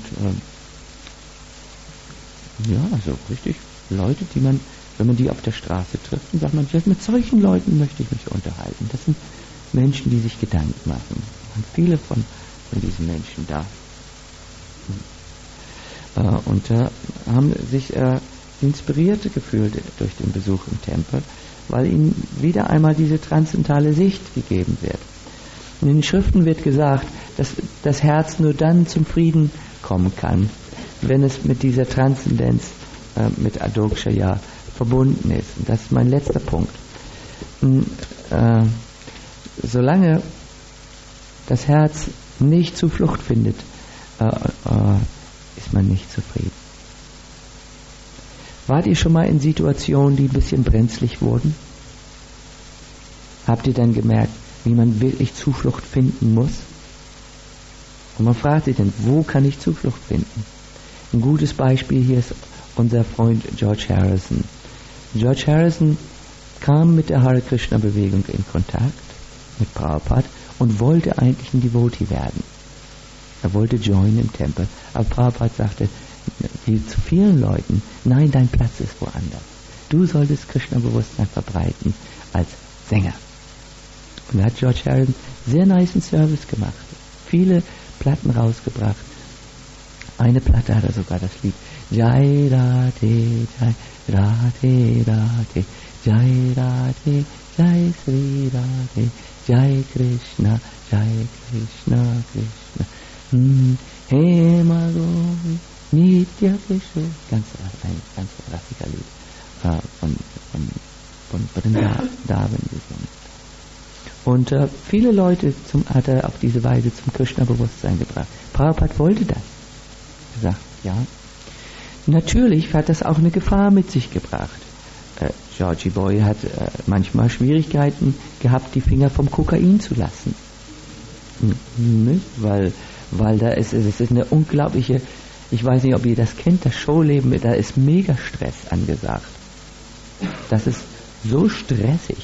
A: so richtig Leute, die man, wenn man die auf der Straße trifft, dann sagt man, mit solchen Leuten möchte ich mich unterhalten. Das sind Menschen, die sich Gedanken machen. Und viele von diesen Menschen da. Und haben sich inspiriert gefühlt durch den Besuch im Tempel, weil ihnen wieder einmal diese transzendentale Sicht gegeben wird. In den Schriften wird gesagt, dass das Herz nur dann zum Frieden kommen kann, wenn es mit dieser Transzendenz, mit Adokshaya verbunden ist. Und das ist mein letzter Punkt. Solange das Herz nicht Zuflucht findet, ist man nicht zufrieden. Wart ihr schon mal in Situationen, die ein bisschen brenzlig wurden? Habt ihr dann gemerkt, wie man wirklich Zuflucht finden muss? Und man fragt sich dann, wo kann ich Zuflucht finden? Ein gutes Beispiel hier ist unser Freund George Harrison. George Harrison kam mit der Hare Krishna Bewegung in Kontakt, mit Prabhupada, und wollte eigentlich ein Devotee werden. Er wollte joinen im Tempel, aber Prabhupada sagte zu vielen Leuten, nein, dein Platz ist woanders. Du solltest Krishna-Bewusstsein verbreiten als Sänger. Und da hat George Harrison sehr niceen Service gemacht. Viele Platten rausgebracht. Eine Platte hat er sogar, das Lied Jai Radhe, Jai Radhe, Radhe, Jai Radhe, Jai Sri Radhe, Jai Krishna, Krishna. He Magovi, Nitya Krishna. Ein ganz klassischer Lied von Vrindavan gesungen. Und viele Leute hat er auf diese Weise zum Krishna-Bewusstsein gebracht. Prabhupada wollte das. Er sagt, ja. Natürlich hat das auch eine Gefahr mit sich gebracht. Georgie Boy hat manchmal Schwierigkeiten gehabt, die Finger vom Kokain zu lassen. Weil da es ist eine unglaubliche, ich weiß nicht, ob ihr das kennt, das Showleben, da ist mega Stress angesagt. Das ist so stressig.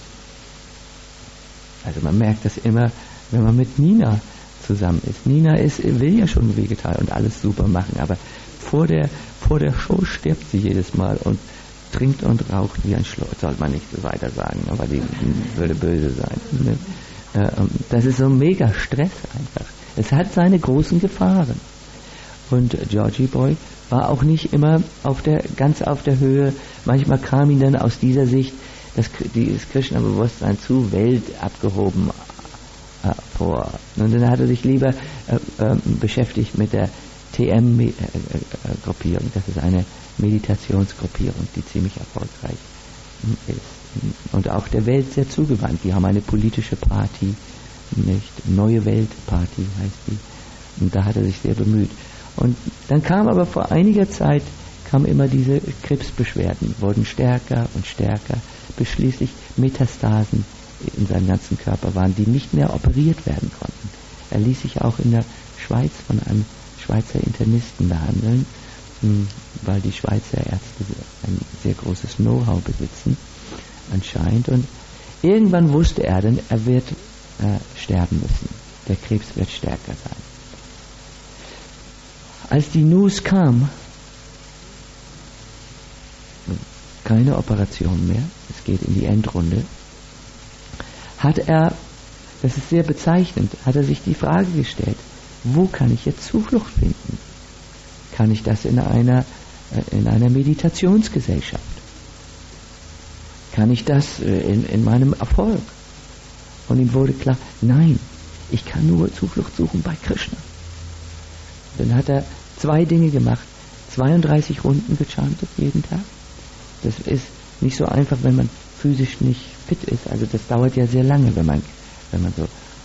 A: Also man merkt das immer, wenn man mit Nina zusammen ist. Nina will ja schon Vegetarier und alles super machen, aber vor der Show stirbt sie jedes Mal und trinkt und raucht wie ein Schlot. Soll man nicht so weiter sagen, aber die würde böse sein. Das ist so ein mega Stress einfach. Es hat seine großen Gefahren. Und Georgie Boy war auch nicht immer ganz auf der Höhe. Manchmal kam ihm dann aus dieser Sicht das Krishna-Bewusstsein zu weltabgehoben vor. Und dann hat er sich lieber beschäftigt mit der TM-Gruppierung. Das ist eine Meditationsgruppierung, die ziemlich erfolgreich ist. Und auch der Welt sehr zugewandt. Die haben eine politische Party, nicht? Neue Welt Party heißt die. Und da hat er sich sehr bemüht. Und dann kam aber vor einiger Zeit immer diese Krebsbeschwerden, wurden stärker und stärker, bis schließlich Metastasen in seinem ganzen Körper waren, die nicht mehr operiert werden konnten. Er ließ sich auch in der Schweiz von einem Schweizer Internisten behandeln, weil die Schweizer Ärzte ein sehr großes Know-how besitzen, anscheinend. Und irgendwann wusste er dann, er wird sterben müssen. Der Krebs wird stärker sein. Als die News kam, keine Operation mehr, es geht in die Endrunde, hat er, das ist sehr bezeichnend, hat er sich die Frage gestellt, wo kann ich jetzt Zuflucht finden? Kann ich das in einer Meditationsgesellschaft? Kann ich das in meinem Erfolg? Und ihm wurde klar, nein, ich kann nur Zuflucht suchen bei Krishna. Dann hat er 2 Dinge gemacht, 32 Runden gechantet jeden Tag. Das ist nicht so einfach, wenn man physisch nicht fit ist. Also das dauert ja sehr lange, wenn man so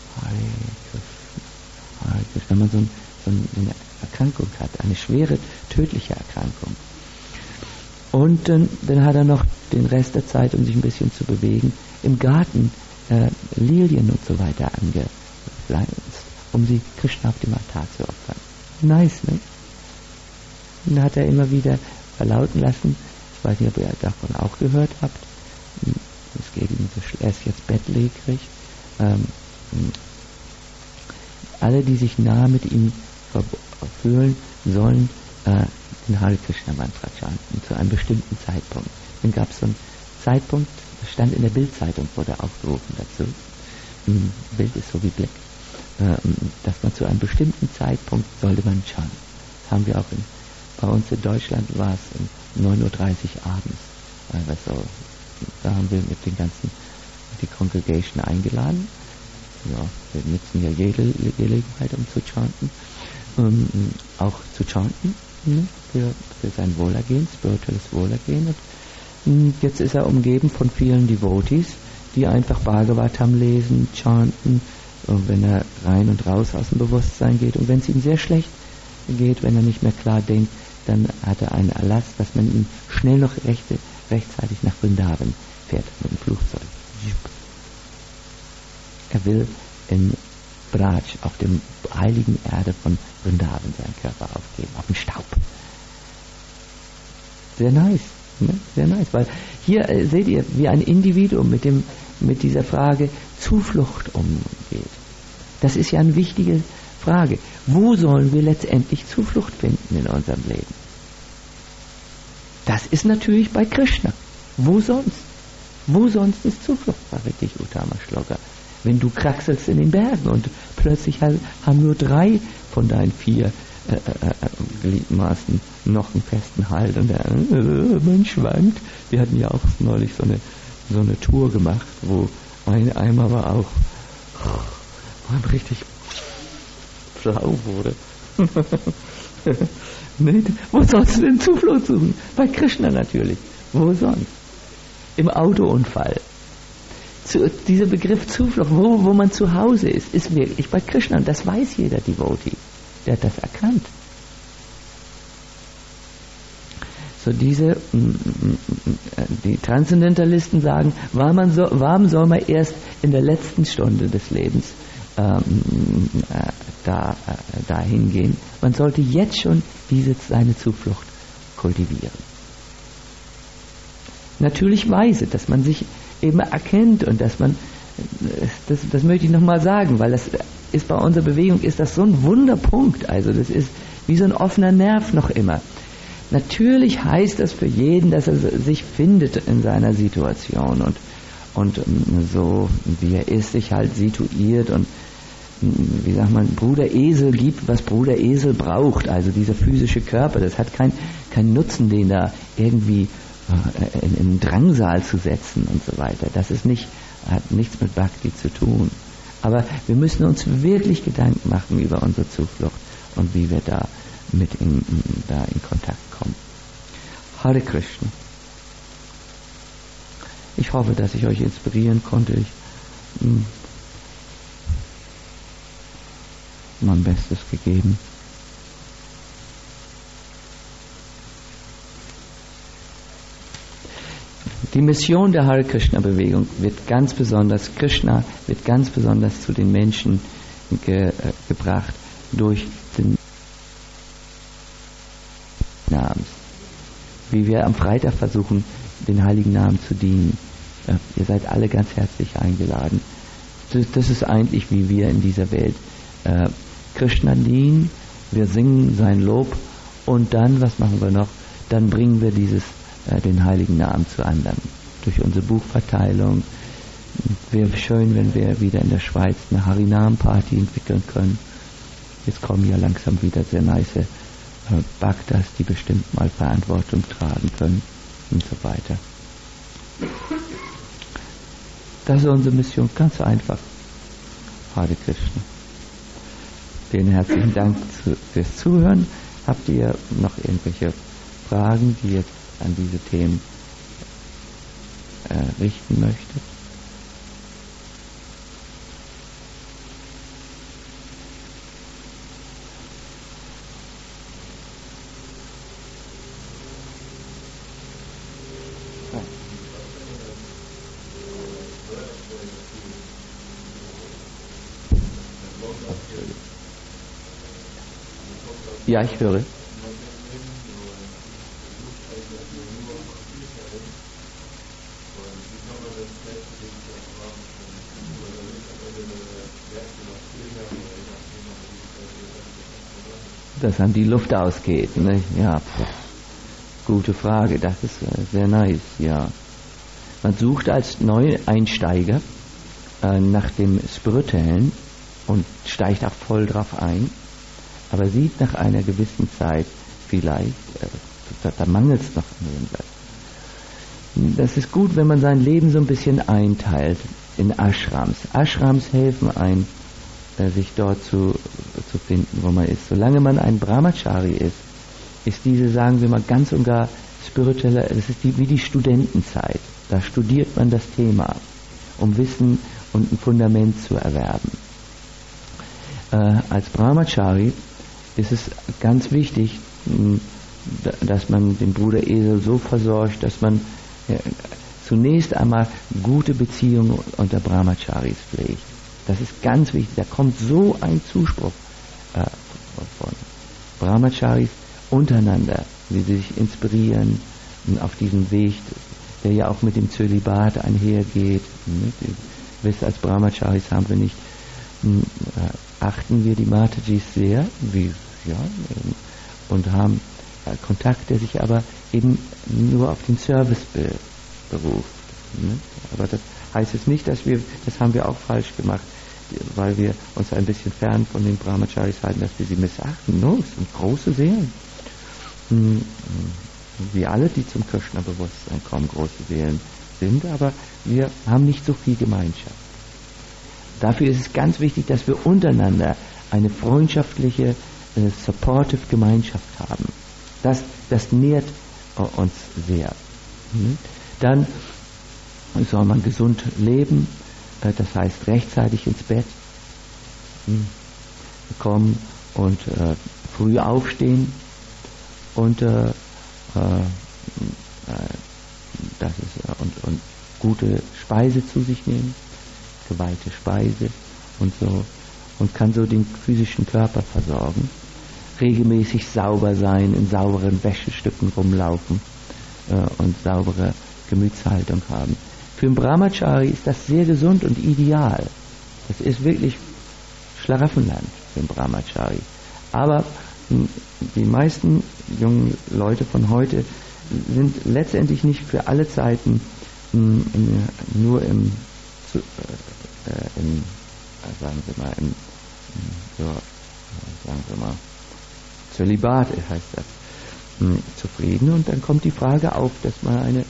A: wenn man so eine Erkrankung hat, eine schwere, tödliche Erkrankung. Und dann hat er noch den Rest der Zeit, um sich ein bisschen zu bewegen, im Garten Lilien und so weiter angepflanzt, um sie Krishna auf dem Altar zu opfern. Nice, ne? Und dann hat er immer wieder verlauten lassen, ich weiß nicht, ob ihr davon auch gehört habt, es geht ihm so schlecht, er ist jetzt bettlägerig, alle, die sich nahe mit ihm fühlen, sollen den Hare Krishna Mantra chanten, zu einem bestimmten Zeitpunkt. Dann gab es so einen Zeitpunkt, das stand in der Bildzeitung, wurde aufgerufen dazu. Bild ist so wie Blick. Dass man zu einem bestimmten Zeitpunkt sollte man chanten. Das haben wir auch bei uns in Deutschland war es um 9:30 Uhr abends. Da haben wir mit die Congregation eingeladen. Ja, wir nutzen ja jede Gelegenheit, um zu chanten. Auch zu chanten, für sein Wohlergehen, spirituelles Wohlergehen. Und jetzt ist er umgeben von vielen Devotees, die einfach Bhagavatam lesen, chanten, und wenn er rein und raus aus dem Bewusstsein geht. Und wenn es ihm sehr schlecht geht, wenn er nicht mehr klar denkt, dann hat er einen Erlass, dass man ihn schnell noch rechtzeitig nach Vrindavan fährt mit dem Flugzeug. Er will in Braj, auf dem heiligen Erde von Vrindavan, seinen Körper aufgeben, auf den Staub. Sehr nice, ne? Sehr nice, weil hier seht ihr, wie ein Individuum mit dieser Frage Zuflucht umgeht. Das ist ja eine wichtige Frage. Wo sollen wir letztendlich Zuflucht finden in unserem Leben? Das ist natürlich bei Krishna. Wo sonst? Wo sonst ist Zuflucht, frage ich dich, Uttama Shloka. Wenn du kraxelst in den Bergen und plötzlich haben nur 3 von deinen 4 Gliedmaßen noch einen festen Halt und man schwankt. Wir hatten ja auch neulich so eine Tour gemacht, wo einmal war auch man richtig flau wurde. Nee, wo sollst du denn Zuflucht suchen? Bei Krishna natürlich. Wo sonst? Im Autounfall. Dieser Begriff Zuflucht, wo man zu Hause ist wirklich bei Krishna. Und das weiß jeder Devotee. Der hat das erkannt. So die Transzendentalisten sagen, warum soll man erst in der letzten Stunde des Lebens da hingehen? Man sollte jetzt schon seine Zuflucht kultivieren. natürlich weise, dass man sich eben erkennt und dass man, das möchte ich nochmal sagen, weil das ist bei unserer Bewegung, ist das so ein Wunderpunkt, also das ist wie so ein offener Nerv noch immer. Natürlich heißt das für jeden, dass er sich findet in seiner Situation und so wie er ist, sich halt situiert und wie sagt man, Bruder Esel gibt, was Bruder Esel braucht, also dieser physische Körper, das hat keinen Nutzen, den da irgendwie in Drangsal zu setzen und so weiter. Das ist hat nichts mit Bhakti zu tun. Aber wir müssen uns wirklich Gedanken machen über unsere Zuflucht und wie wir da mit in Kontakt kommen. Hare Krishna. Ich hoffe, dass ich euch inspirieren konnte. Ich mein Bestes gegeben. Die Mission der Hare Krishna Bewegung wird ganz besonders, Krishna wird ganz besonders zu den Menschen gebracht durch den Namen. Wie wir am Freitag versuchen, den heiligen Namen zu dienen. Ihr seid alle ganz herzlich eingeladen. Das ist eigentlich, wie wir in dieser Welt Krishna dienen, wir singen sein Lob und dann, was machen wir noch? Dann bringen wir den heiligen Namen zu anderen. Durch unsere Buchverteilung. Wäre schön, wenn wir wieder in der Schweiz eine Harinam-Party entwickeln können. Jetzt kommen ja langsam wieder sehr nice Bhaktas, die bestimmt mal Verantwortung tragen können und so weiter. Das ist unsere Mission, ganz einfach. Hare Krishna. Vielen herzlichen Dank fürs Zuhören. Habt ihr noch irgendwelche Fragen, die ihr jetzt an diese Themen richten möchtet? Ja, ich höre. Dass dann die Luft ausgeht, ne? Ja, gute Frage, das ist sehr nice, ja. Man sucht als Neueinsteiger nach dem Spirituellen und steigt auch voll drauf ein, aber sieht nach einer gewissen Zeit vielleicht, da mangelt es noch an irgendwas. Das ist gut, wenn man sein Leben so ein bisschen einteilt in Ashrams. Ashrams helfen einem, sich dort zu finden, wo man ist. Solange man ein Brahmachari ist diese, sagen wir mal, ganz und gar spirituelle, das ist wie die Studentenzeit. Da studiert man das Thema, um Wissen und ein Fundament zu erwerben. Als Brahmachari ist es ganz wichtig, dass man den Bruder Esel so versorgt, dass man zunächst einmal gute Beziehungen unter Brahmacharis pflegt. Das ist ganz wichtig. Da kommt so ein Zuspruch von Brahmacharis untereinander, wie sie sich inspirieren auf diesem Weg, der ja auch mit dem Zölibat einhergeht. Ihr wisst, als Brahmacharis haben wir nicht, achten wir die Matajis sehr, und haben Kontakt, der sich aber eben nur auf den Service beruft. Aber das heißt es nicht, das haben wir auch falsch gemacht, weil wir uns ein bisschen fern von den Brahmacharis halten, dass wir sie missachten. No, es sind große Seelen. Wie alle, die zum Krishna-Bewusstsein kommen, große Seelen sind, aber wir haben nicht so viel Gemeinschaft. Dafür ist es ganz wichtig, dass wir untereinander eine freundschaftliche, supportive Gemeinschaft haben. Das nährt uns sehr. Dann soll man gesund leben, das heißt rechtzeitig ins Bett kommen und früh aufstehen und und gute Speise zu sich nehmen, geweihte Speise und so, und kann so den physischen Körper versorgen, regelmäßig sauber sein, in sauberen Wäschestücken rumlaufen und saubere Gemütshaltung haben. Für einen Brahmachari ist das sehr gesund und ideal. Das ist wirklich Schlaraffenland für einen Brahmachari. Aber die meisten jungen Leute von heute sind letztendlich nicht für alle Zeiten nur sagen wir mal, Zölibat heißt das, zufrieden. Und dann kommt die Frage auf, dass man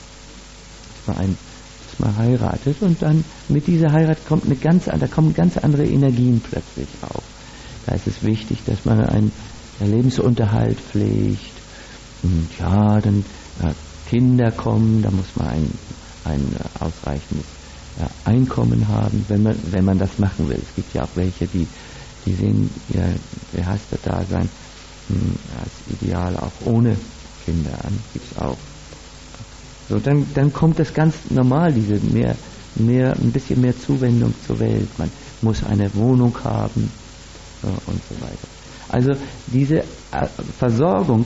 A: heiratet, und dann mit dieser Heirat kommen ganz andere Energien plötzlich auf. Da ist es wichtig, dass man einen Lebensunterhalt pflegt. Und ja, dann Kinder kommen, da muss man ein ausreichendes Einkommen haben, wenn man das machen will. Es gibt ja auch welche, die sehen ihr Dasein als Ideal auch ohne Kinder an. Gibt's auch. So, dann kommt das ganz normal, diese ein bisschen mehr Zuwendung zur Welt. Man muss eine Wohnung haben und so weiter. Also diese Versorgung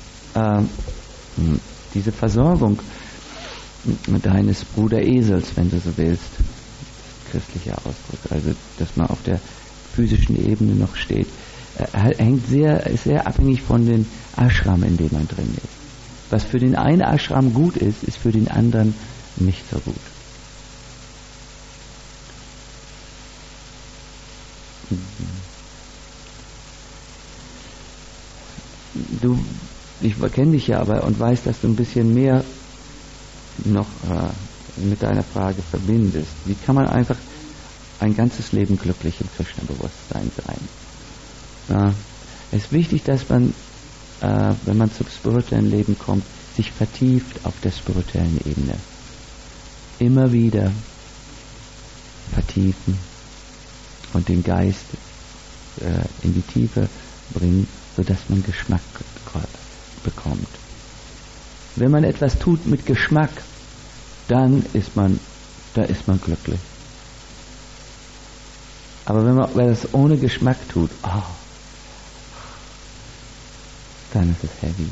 A: deines Bruderesels, wenn du so willst, christlicher Ausdruck, also dass man auf der physischen Ebene noch steht, ist sehr abhängig von dem Ashram, in dem man drin ist. Was für den einen Ashram gut ist, ist für den anderen nicht so gut. Ich kenne dich ja aber und weiß, dass du ein bisschen mehr noch mit deiner Frage verbindest. Wie kann man einfach ein ganzes Leben glücklich im Krishna-Bewusstsein sein? Ja, es ist wichtig, dass man, wenn man zum spirituellen Leben kommt, sich vertieft auf der spirituellen Ebene. Immer wieder vertiefen und den Geist in die Tiefe bringen, sodass man Geschmack bekommt. Wenn man etwas tut mit Geschmack, dann ist man glücklich. Aber wenn man das ohne Geschmack tut, dann ist es heavy.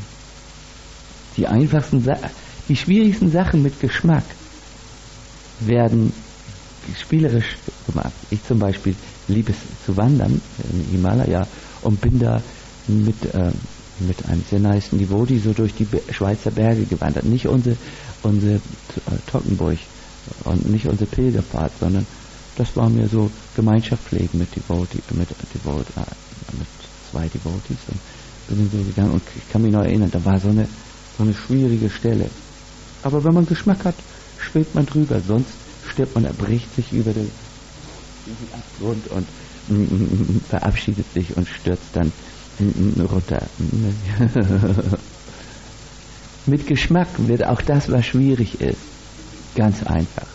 A: Die schwierigsten Sachen mit Geschmack werden spielerisch gemacht. Ich zum Beispiel liebe es zu wandern im Himalaya und bin da mit einem sehr nice Devotee so durch die Schweizer Berge gewandert. Nicht unsere Toggenburg und nicht unsere Pilgerfahrt, sondern das war mir so Gemeinschaft pflegen mit zwei Devotees, und bin so gegangen, und ich kann mich noch erinnern, da war so eine schwierige Stelle. Aber wenn man Geschmack hat, schwebt man drüber, sonst stirbt man, erbricht sich über den Abgrund und verabschiedet sich und stürzt dann runter. Mit Geschmack wird auch das, was schwierig ist, ganz einfach.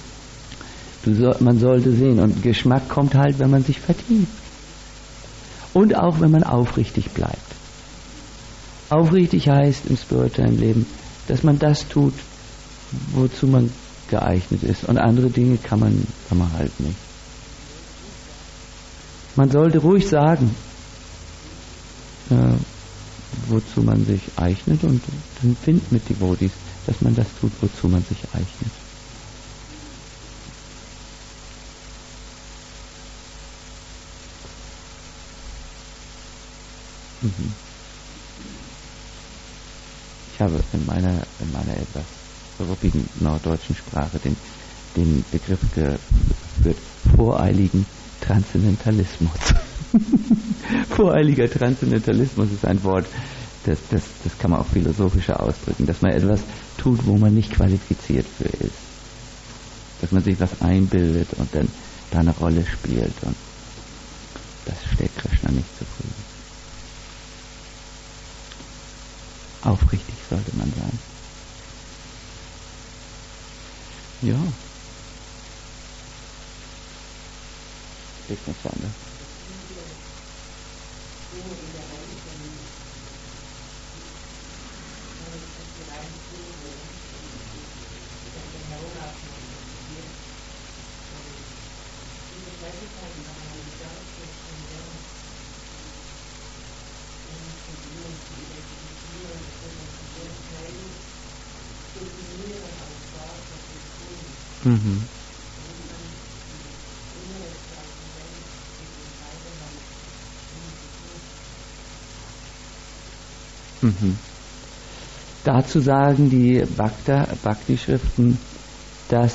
A: Man sollte sehen, und Geschmack kommt halt, wenn man sich vertieft. Und auch, wenn man aufrichtig bleibt. Aufrichtig heißt im spirituellen Leben, dass man das tut, wozu man geeignet ist. Und andere Dinge kann man halt nicht. Man sollte ruhig sagen, wozu man sich eignet, und dann findet mit Devotees, dass man das tut, wozu man sich eignet. Ich habe in meiner etwas ruppigen norddeutschen Sprache den Begriff geführt, voreiligen Transzendentalismus. Voreiliger Transzendentalismus ist ein Wort, das kann man auch philosophischer ausdrücken, dass man etwas tut, wo man nicht qualifiziert für ist. Dass man sich was einbildet und dann da eine Rolle spielt, und das stellt Krishna nicht zufrieden. Aufrichtig sollte man sein. Ja. Ist noch so anders. Mhm. Mhm. Dazu sagen die Bhakti-Schriften, dass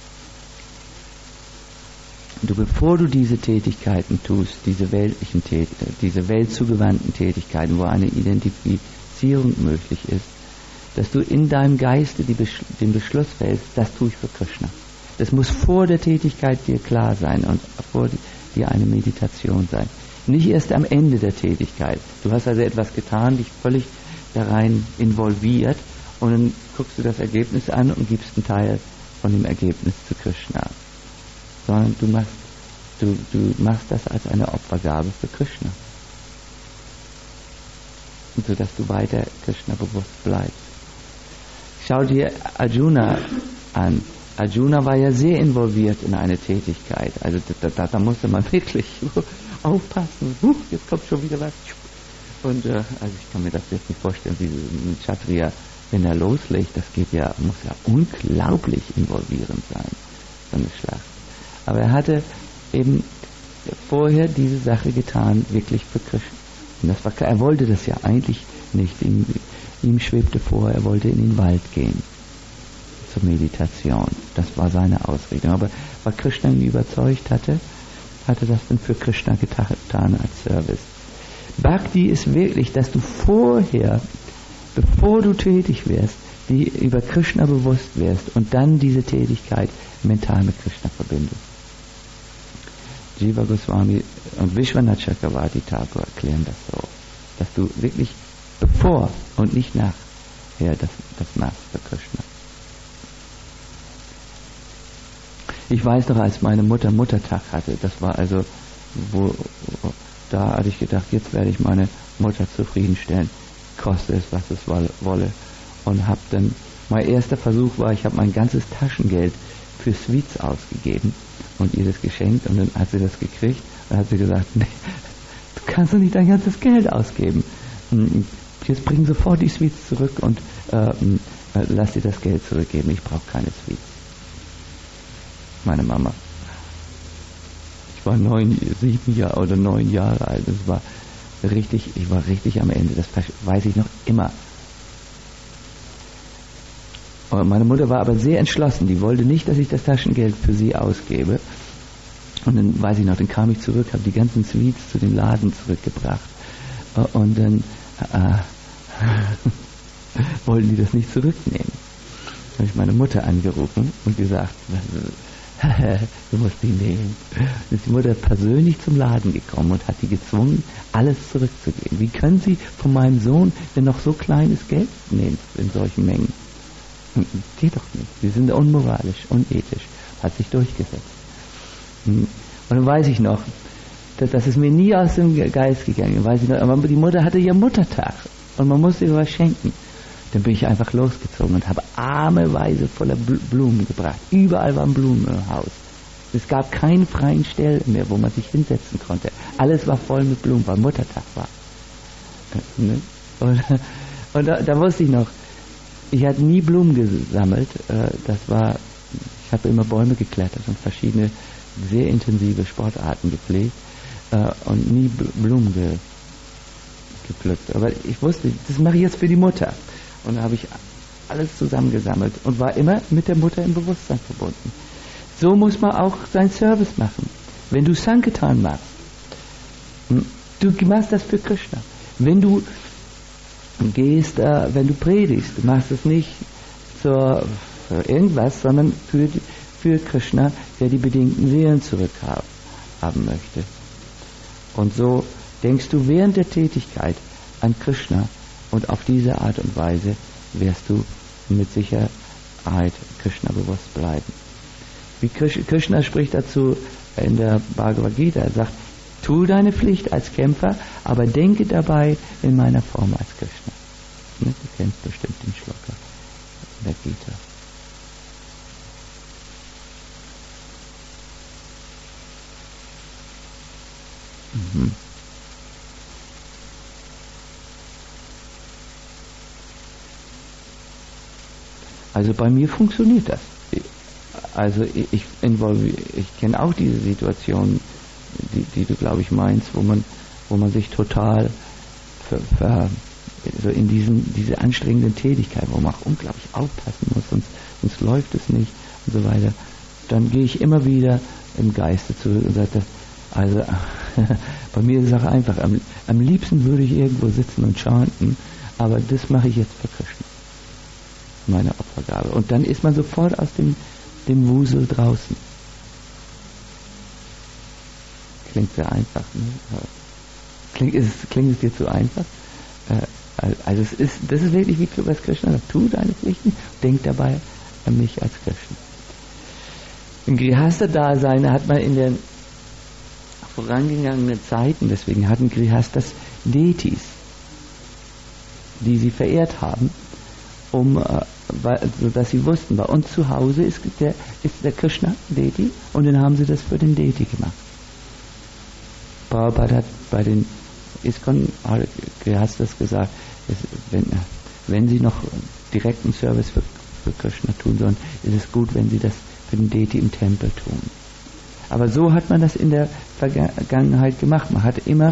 A: du, bevor du diese Tätigkeiten tust, diese weltzugewandten Tätigkeiten, wo eine Identifizierung möglich ist, dass du in deinem Geiste den Beschluss fällst, das tue ich für Krishna. Das muss vor der Tätigkeit dir klar sein und vor dir eine Meditation sein. Nicht erst am Ende der Tätigkeit. Du hast also etwas getan, dich völlig da rein involviert und dann guckst du das Ergebnis an und gibst einen Teil von dem Ergebnis zu Krishna. Sondern du machst das als eine Opfergabe für Krishna. Sodass du weiter Krishna bewusst bleibst. Schau dir Arjuna an. Arjuna war ja sehr involviert in eine Tätigkeit. Also da musste man wirklich aufpassen. Jetzt kommt schon wieder was. Und also ich kann mir das jetzt nicht vorstellen, wie ein Kshatriya, wenn er loslegt, muss ja unglaublich involvierend sein, so eine Schlacht. Aber er hatte eben vorher diese Sache getan, wirklich für Krishna. Und das war klar, er wollte das ja eigentlich nicht. Ihm schwebte vor, er wollte in den Wald gehen zur Meditation. Das war seine Ausrede. Aber was Krishna ihn überzeugt hatte, hat er das dann für Krishna getan als Service. Bhakti ist wirklich, dass du vorher, bevor du tätig wirst, über Krishna bewusst wirst und dann diese Tätigkeit mental mit Krishna verbindest. Jiva Goswami und Vishwanath Chakravarti Thakur erklären das so, dass du wirklich bevor und nicht nachher das machst für Krishna. Ich weiß noch, als meine Mutter Muttertag hatte, das war also, da hatte ich gedacht, jetzt werde ich meine Mutter zufriedenstellen, koste es, was es wolle. Und habe dann, mein erster Versuch war, ich habe mein ganzes Taschengeld für Sweets ausgegeben und ihr das geschenkt. Und dann hat sie das gekriegt und hat sie gesagt, nee, du kannst doch nicht dein ganzes Geld ausgeben. Jetzt bring sofort die Sweets zurück und lass dir das Geld zurückgeben. Ich brauche keine Sweets. Meine Mama. Ich war 9 Jahre alt. Ich war richtig am Ende. Das weiß ich noch immer. Und meine Mutter war aber sehr entschlossen. Die wollte nicht, dass ich das Taschengeld für sie ausgebe. Und dann weiß ich noch, dann kam ich zurück, habe die ganzen Sweets zu dem Laden zurückgebracht. Und dann wollten die das nicht zurücknehmen. Dann habe ich meine Mutter angerufen und gesagt, du musst die nehmen. Dann ist die Mutter persönlich zum Laden gekommen und hat die gezwungen, alles zurückzugeben. Wie können Sie von meinem Sohn denn noch so kleines Geld nehmen in solchen Mengen? Geht doch nicht. Sie sind unmoralisch, unethisch. Hat sich durchgesetzt. Und dann weiß ich noch, das ist mir nie aus dem Geist gegangen. Weiß ich noch, aber die Mutter hatte ja Muttertag und man musste ihr was schenken. Dann bin ich einfach losgezogen und habe armeweise voller Blumen gebracht. Überall waren Blumen im Haus. Es gab keinen freien Stelle mehr, wo man sich hinsetzen konnte. Alles war voll mit Blumen, weil Muttertag war. Und da wusste ich noch, ich hatte nie Blumen gesammelt. Ich habe immer Bäume geklettert und verschiedene sehr intensive Sportarten gepflegt und nie Blumen gepflückt. Aber ich wusste, das mache ich jetzt für die Mutter. Und da habe ich alles zusammengesammelt und war immer mit der Mutter im Bewusstsein verbunden. So muss man auch seinen Service machen. Wenn du Sankirtan machst, du machst das für Krishna. Wenn du gehst, wenn du predigst, du machst es nicht für irgendwas, sondern für Krishna, der die bedingten Seelen zurückhaben möchte. Und so denkst du während der Tätigkeit an Krishna und auf diese Art und Weise wirst du mit Sicherheit Krishna bewusst bleiben. Wie Krishna spricht dazu in der Bhagavad Gita, er sagt, tu deine Pflicht als Kämpfer, aber denke dabei in meiner Form als Krishna. Du kennst bestimmt den Shloka in der Gita. Mhm. Also bei mir funktioniert das. Also ich kenne auch diese Situation, die du, glaube ich, meinst, wo man sich total so in diese anstrengenden Tätigkeiten, wo man auch unglaublich aufpassen muss, sonst läuft es nicht und so weiter. Dann gehe ich immer wieder im Geiste zurück und sage, also bei mir ist es auch einfach, am liebsten würde ich irgendwo sitzen und chanten, aber das mache ich jetzt für Krishna, meine Opfergabe. Und dann ist man sofort aus dem Wusel draußen. Klingt sehr einfach, ne? Klingt es dir zu einfach? Also das ist wirklich wie was Krishna sagt. Tu deine Pflichten, denk dabei an mich als Krishna. Im Grihastha-Dasein hat man in den vorangegangenen Zeiten, deswegen hatten Grihasthas Deities, die sie verehrt haben, sodass sie wussten, bei uns zu Hause ist der Krishna Deity, und dann haben sie das für den Deity gemacht. Prabhupada hat bei den ISKCON Grihasthas gesagt, wenn sie noch direkten Service für Krishna tun sollen, ist es gut, wenn sie das für den Deity im Tempel tun. Aber so hat man das in der Vergangenheit gemacht. Man hat immer,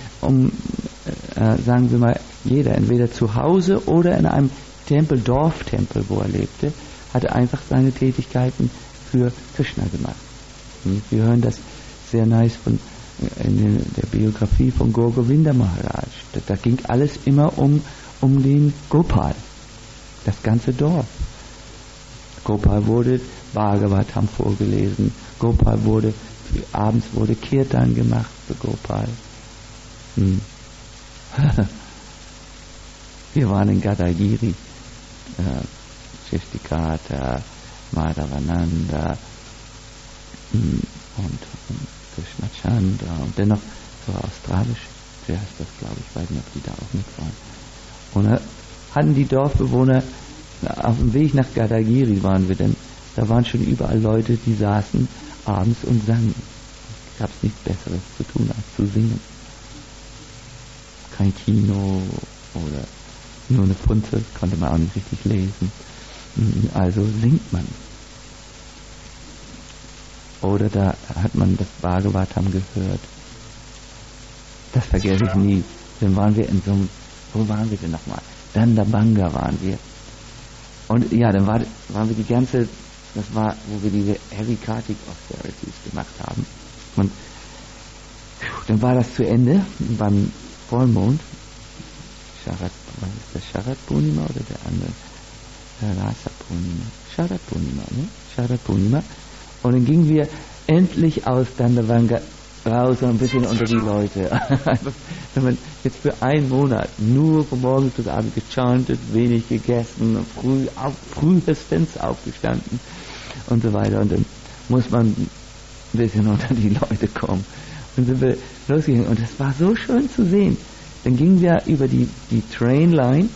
A: sagen wir mal, jeder, entweder zu Hause oder in einem Dorftempel, wo er lebte, hat er einfach seine Tätigkeiten für Krishna gemacht. Wir hören das sehr nice in der Biografie von Gaur Govinda Maharaj. Da ging alles immer um den Gopal, das ganze Dorf. Gopal wurde Bhagavatam vorgelesen, abends wurde Kirtan gemacht für Gopal. Wir waren in Gadagiri, Shishtikata, Madhavananda und Krishna Chandra und dennoch so australisch, wer heißt das, glaube ich, weiß nicht, ob die da auch mit waren. Und da hatten die Dorfbewohner, auf dem Weg nach Gadagiri waren wir denn, da waren schon überall Leute, die saßen abends und sangen. Ich habe nichts Besseres zu tun, als zu singen. Kein Kino oder nur eine Funze, konnte man auch nicht richtig lesen. Also singt man. Oder da hat man das Bhagavatam gehört. Das vergesse ich nie. Dann waren wir in so einem, wo waren wir denn nochmal? Dandabanga waren wir. Und ja, dann waren wir die ganze, das war, wo wir diese Heavy Kartik Austerities gemacht haben. Und dann war das zu Ende, beim Vollmond. Was ist das, Sharad Purnima oder der andere? Rasa Purnima. Sharad Purnima, ne? Sharad Purnima. Und dann gingen wir endlich aus Dandavanga raus und ein bisschen unter die Leute. Wenn man jetzt für einen Monat nur von morgens bis abends gechantet, wenig gegessen, frühestens aufgestanden und so weiter. Und dann muss man ein bisschen unter die Leute kommen. Und sind wir losgegangen. Und das war so schön zu sehen. Dann gingen wir über die Trainline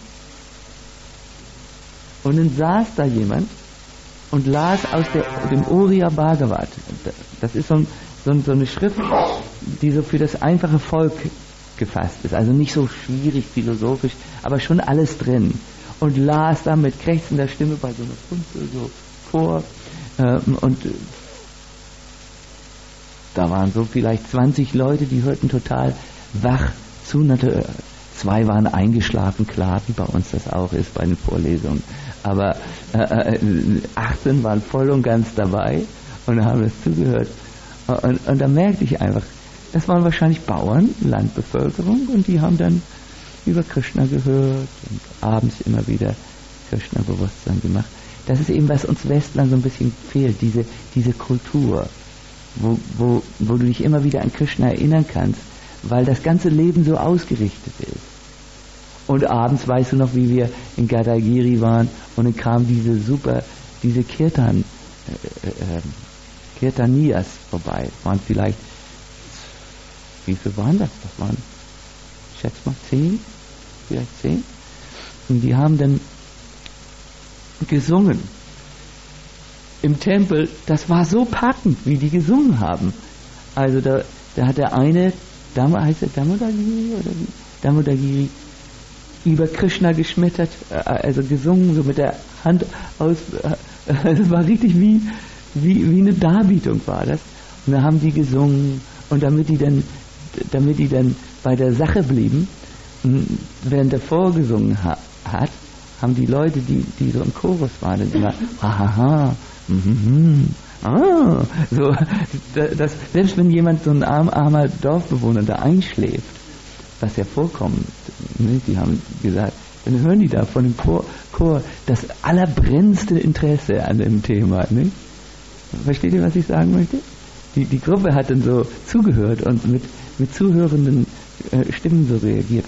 A: und dann saß da jemand und las aus dem Oriya Bhagavat. Das ist so eine Schrift, die so für das einfache Volk gefasst ist. Also nicht so schwierig philosophisch, aber schon alles drin. Und las da mit krächzender Stimme bei so einer Funzel so vor. Und da waren so vielleicht 20 Leute, die hörten total wach zu. 2 waren eingeschlafen, klar, wie bei uns das auch ist bei den Vorlesungen. Aber 18 waren voll und ganz dabei und haben das zugehört. Und da merkte ich einfach, das waren wahrscheinlich Bauern, Landbevölkerung, und die haben dann über Krishna gehört und abends immer wieder Krishna-Bewusstsein gemacht. Das ist eben, was uns Westlern so ein bisschen fehlt, diese Kultur, wo du dich immer wieder an Krishna erinnern kannst, weil das ganze Leben so ausgerichtet ist. Und abends, weißt du noch, wie wir in Gadagiri waren, und dann kam diese Kirtanias vorbei. Waren vielleicht, wie viel waren das? Das waren, ich schätze mal 10, vielleicht 10. Und die haben dann gesungen im Tempel. Das war so packend, wie die gesungen haben. Also da hat der eine, heißt der Damodagiri oder wie? Damodagiri, über Krishna geschmettert, also gesungen, so mit der Hand aus. Das war richtig wie eine Darbietung war das. Und da haben die gesungen und damit die dann bei der Sache blieben, während er vorgesungen hat, haben die Leute, die so im Chorus waren, dann immer hahaha, so, dass selbst wenn jemand, so ein armer Dorfbewohner da einschläft, was ja vorkommt, ne, die haben gesagt, dann hören die da von dem Chor das allerbrennendste Interesse an dem Thema. Ne? Versteht ihr, was ich sagen möchte? Die Gruppe hat dann so zugehört und mit zuhörenden Stimmen so reagiert.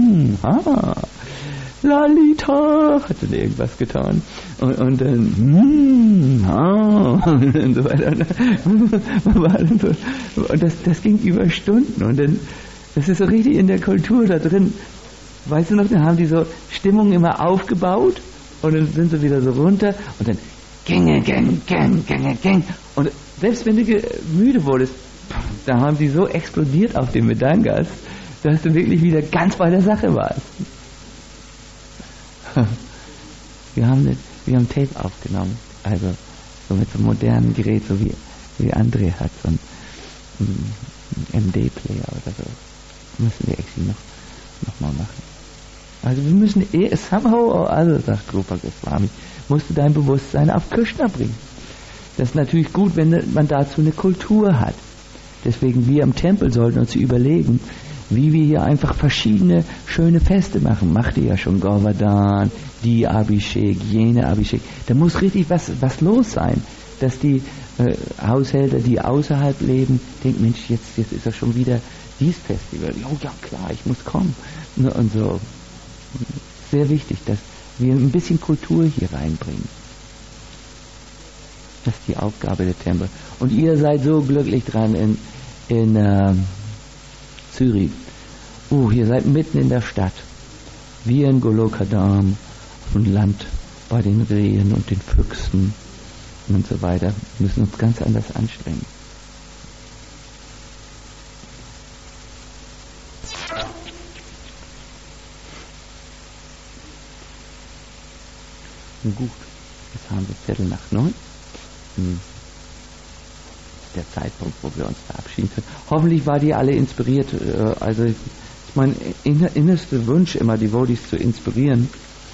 A: Lalita hat dann irgendwas getan und dann und so weiter. Und das ging über Stunden und dann, das ist so richtig in der Kultur da drin. Weißt du noch, dann haben die so Stimmungen immer aufgebaut und dann sind sie wieder so runter und dann gang. Und selbst wenn du müde wurdest, da haben die so explodiert auf dem Medangas, dass du wirklich wieder ganz bei der Sache warst. Wir haben Tape aufgenommen, also so mit so einem modernen Gerät, so wie André hat, so ein MD-Player oder so. Müssen wir actually noch mal machen. Also wir müssen somehow, also sagt Rupa Goswami, musst du dein Bewusstsein auf Krishna bringen. Das ist natürlich gut, wenn man dazu eine Kultur hat. Deswegen wir im Tempel sollten uns überlegen, wie wir hier einfach verschiedene schöne Feste machen. Macht ihr ja schon Govardhan, die Abhishek, jene Abhishek. Da muss richtig was los sein, dass die Haushälter, die außerhalb leben, denken, Mensch, jetzt ist ja schon wieder dieses Festival. Oh ja, klar, ich muss kommen. Und so. Sehr wichtig, dass wir ein bisschen Kultur hier reinbringen. Das ist die Aufgabe der Tempel. Und ihr seid so glücklich dran in Zürich. Ihr seid mitten in der Stadt. Wir in Golokadam, auf dem Land, bei den Rehen und den Füchsen und so weiter. Wir müssen uns ganz anders anstrengen. Gut, jetzt haben wir 8:15. Der Zeitpunkt, wo wir uns verabschieden können. Hoffentlich war die alle inspiriert. Also ist mein innerster Wunsch immer, die Devotees zu inspirieren.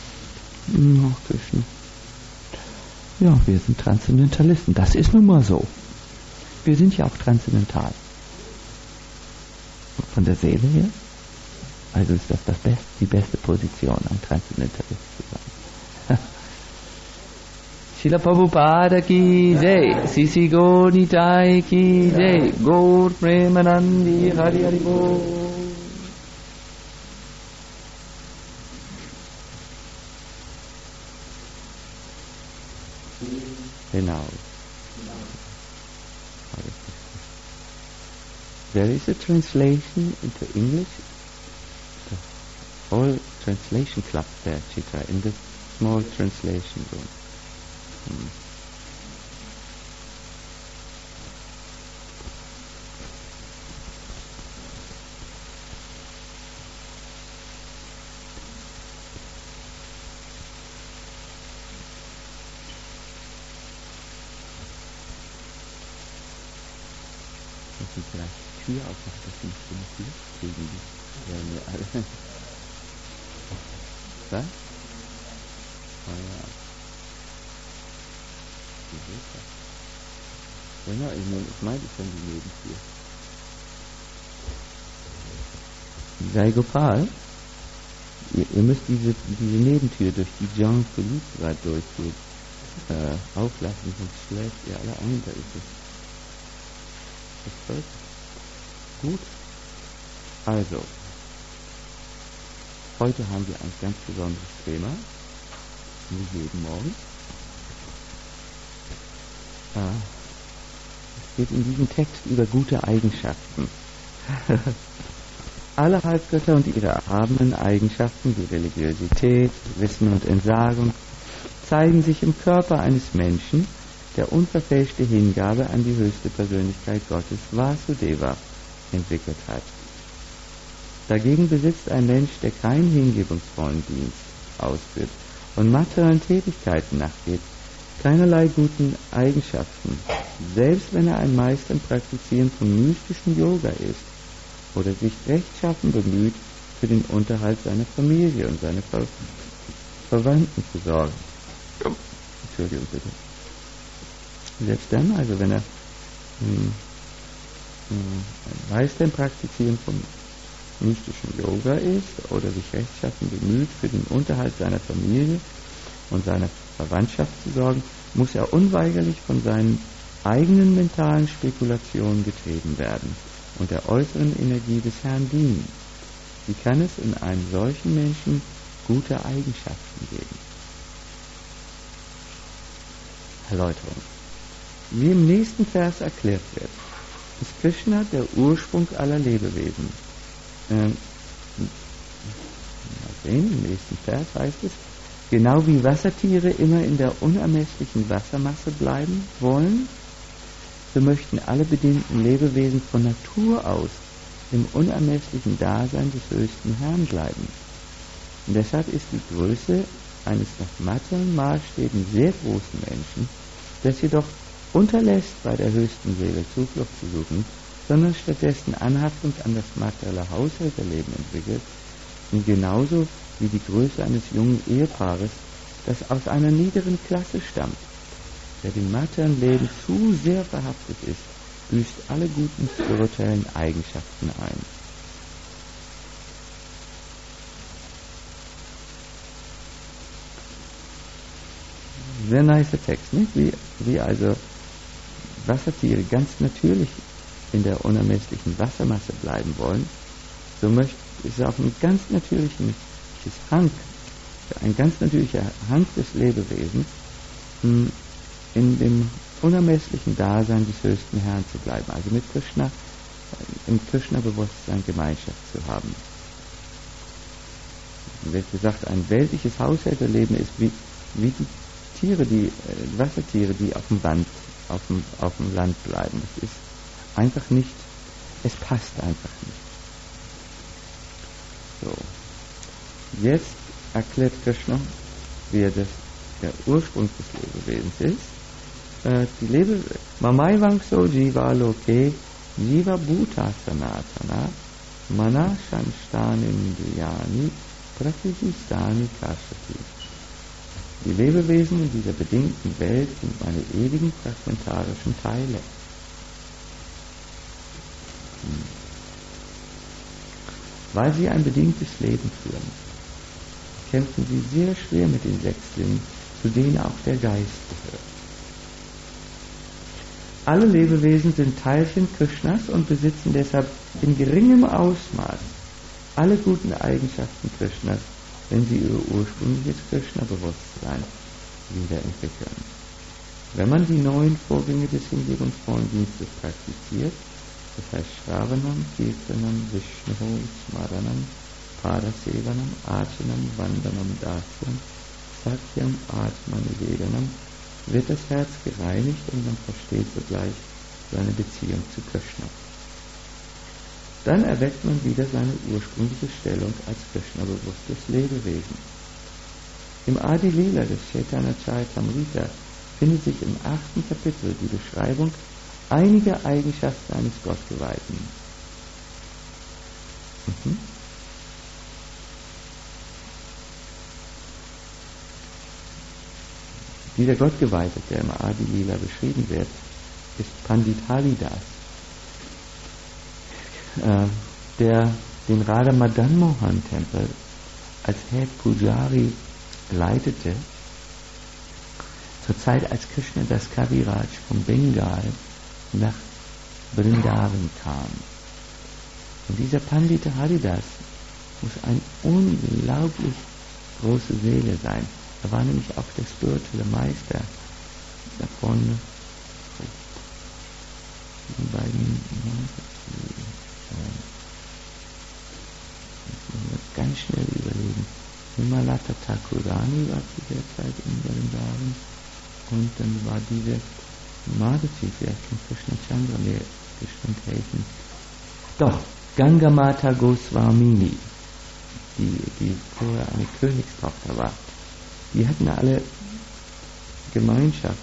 A: Ja, wir sind Transzendentalisten. Das ist nun mal so. Wir sind ja auch transzendental. Von der Seele her. Also ist das die beste Position, ein Transzendentalist zu sein. Srila Prabhupada ki jai, Sisi Gaur Nitai ki jai, Gaur Premanandi Hari Hari Bol. Genau. There is a translation into English. The whole translation club there, Chitra, in the small translation room. Dass sie vielleicht die Tür aufmacht, dass sie nicht so eine Tür kriegen, die werden wir alle. Was? Oh ja. Ja, ich meine, ich kann die Nebentür. Jai Gopal, ihr müsst diese Nebentür, durch die Jean Philippe gerade durchgeht, auflassen, sonst schläft ihr alle ein, da ist es. Das ist gut. Also, heute haben wir ein ganz besonderes Thema, wie jeden Morgen. Es geht in diesem Text über gute Eigenschaften. Alle Halbgötter und ihre erhabenen Eigenschaften wie Religiosität, Wissen und Entsagung zeigen sich im Körper eines Menschen, der unverfälschte Hingabe an die höchste Persönlichkeit Gottes, Vasudeva, entwickelt hat. Dagegen besitzt ein Mensch, der keinen hingebungsvollen Dienst ausführt und materiellen Tätigkeiten nachgeht, keinerlei guten Eigenschaften, selbst wenn er ein Meister im Praktizieren von mystischem Yoga ist oder sich rechtschaffen bemüht, für den Unterhalt seiner Familie und seiner Verwandten zu sorgen. Entschuldigung bitte. Selbst dann, also wenn er ein Meister im Praktizieren von mystischem Yoga ist oder sich rechtschaffen bemüht, für den Unterhalt seiner Familie und seiner Verwandtschaft zu sorgen, muss er unweigerlich von seinen eigenen mentalen Spekulationen getrieben werden und der äußeren Energie des Herrn dienen. Wie kann es in einem solchen Menschen gute Eigenschaften geben? Erläuterung. Wie im nächsten Vers erklärt wird, ist Krishna der Ursprung aller Lebewesen. Im nächsten Vers heißt es, genau wie Wassertiere immer in der unermesslichen Wassermasse bleiben wollen, so möchten alle bedingten Lebewesen von Natur aus im unermesslichen Dasein des höchsten Herrn bleiben. Und deshalb ist die Größe eines nach materiellen Maßstäben sehr großen Menschen, das jedoch unterlässt, bei der höchsten Seele Zuflucht zu suchen, sondern stattdessen Anhaftung an das materielle Haushälterleben entwickelt, und genauso wie die Größe eines jungen Ehepaares, das aus einer niederen Klasse stammt. Wer dem materiellen Leben zu sehr verhaftet ist, büßt alle guten spirituellen Eigenschaften ein. Sehr nicer Text, nicht? Wie also Wassertiere ganz natürlich in der unermesslichen Wassermasse bleiben wollen, so ist auch ein ganz natürlicher Hang des Lebewesens, in dem unermesslichen Dasein des höchsten Herrn zu bleiben, also mit Krishna, im Krishna-Bewusstsein Gemeinschaft zu haben. Wird gesagt, ein weltliches Haushälterleben ist wie die Tiere, Wassertiere, die auf dem Land bleiben. Das ist einfach nicht, es passt einfach nicht. So. Jetzt erklärt Krishna, wer der Ursprung des Lebewesens ist. Mamaivangso Jiva Loke Jiva Bhuta Sanatana Mana Shanstanindriyani Prakriti-stani Kashati. Die Lebewesen in dieser bedingten Welt sind meine ewigen fragmentarischen Teile. Weil sie ein bedingtes Leben führen, kämpfen sie sehr schwer mit den 6 Sinnen, zu denen auch der Geist gehört. Alle Lebewesen sind Teilchen Krishnas und besitzen deshalb in geringem Ausmaß alle guten Eigenschaften Krishnas, wenn sie ihr ursprüngliches Krishna-Bewusstsein wiederentwickeln. Wenn man die 9 Vorgänge des hingebungsvollen Dienstes praktiziert, das heißt Shravanam, Kirtanam, Vishnu, Smaranam, Padasevanam, Archanam, Vandanam, Dasyam, Satyam, Atmanivedanam, wird das Herz gereinigt und man versteht sogleich seine Beziehung zu Krishna. Dann erweckt man wieder seine ursprüngliche Stellung als Krishna-bewusstes Lebewesen. Im Adi Lila des Chaitanya Charitamrita findet sich im 8. Kapitel die Beschreibung einiger Eigenschaften eines Gottgeweihten. Dieser Gottgeweihte, der im Adi Lila beschrieben wird, ist Pandit Haridas, der den Radha Madan Mohan Tempel als Head Pujari leitete, zur Zeit als Krishna das Kaviraj von Bengal nach Vrindavan kam. Und dieser Pandit Haridas muss eine unglaublich große Seele sein. Er war nämlich auch der spirituelle Meister. Da vorne die beiden ganz schnell überlegen. Vimalata Thakurani war zu der Zeit in Vrindavan und dann war diese Madhuri, vielleicht von Krishna Chandra mir bestimmt helfen. Doch, Gangamata Goswamini, die vorher eine Königstochter war, die hatten alle Gemeinschaft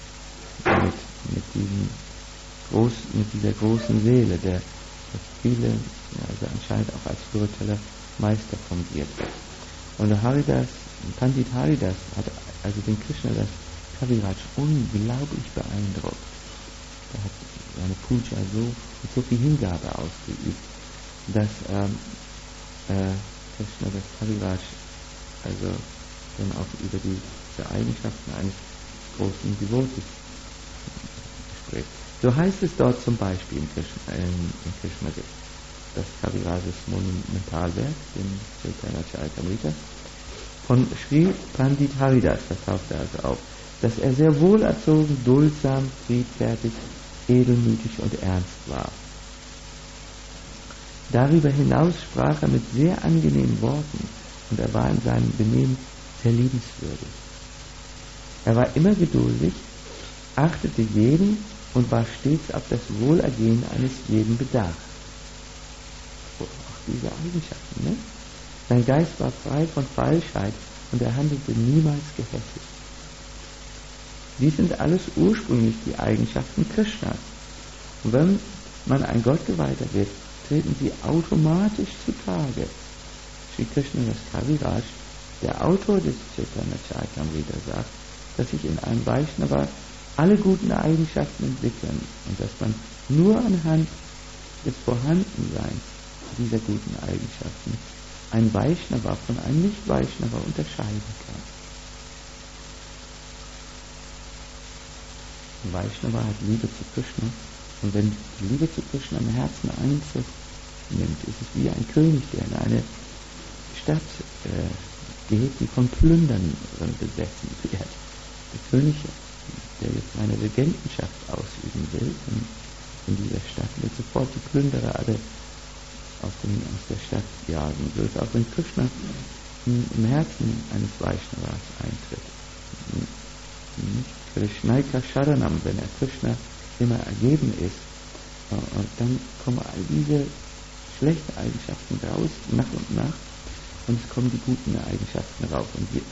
A: mit dieser großen Seele, der viele, also anscheinend auch als spiritueller Meister fungiert wird. Und Pandit Haridas hat also den Krishna, das Kaviraj, unglaublich beeindruckt. Er hat seine Puja mit so viel Hingabe ausgeübt, dass Krishna, das Kaviraj, also dann auch über diese Eigenschaften eines großen Devotees spricht. So heißt es dort zum Beispiel in Krishna, das Kavirajas Monumentalwerk, dem Chaitanya Charitamrita, von Sri Pandit Haridas, das taucht er also auf, dass er sehr wohlerzogen, duldsam, friedfertig, edelmütig und ernst war. Darüber hinaus sprach er mit sehr angenehmen Worten und er war in seinem Benehmen sehr liebenswürdig. Er war immer geduldig, achtete jeden und war stets auf das Wohlergehen eines jeden bedacht. Auch diese Eigenschaften, ne? Sein Geist war frei von Falschheit und er handelte niemals gehässig. Dies sind alles ursprünglich die Eigenschaften Krishnas. Und wenn man ein Gottgeweihter wird, treten sie automatisch zutage. Sri Krishna das Kaviraj, der Autor des Chaitanya Charitamrita, sagt, dass sich in einem Vaishnava alle guten Eigenschaften entwickeln und dass man nur anhand des Vorhandenseins dieser guten Eigenschaften ein Vaishnava von einem Nicht-Vaishnava unterscheiden kann. Ein Vaishnava hat Liebe zu Krishna und wenn die Liebe zu Krishna im Herzen Einzug nimmt, ist es wie ein König, der in eine Stadt geht, die von Plündern besessen wird. Der König, der jetzt eine Regentenschaft ausüben will in dieser Stadt, wird sofort die Plünderer alle aus der Stadt jagen. So ist auch wenn Krishna im Herzen eines Vaishnavas eintritt. Krishnaika Sharanam, wenn er Krishna immer ergeben ist, und dann kommen all diese schlechten Eigenschaften raus, nach und nach, und es kommen die guten Eigenschaften rauf.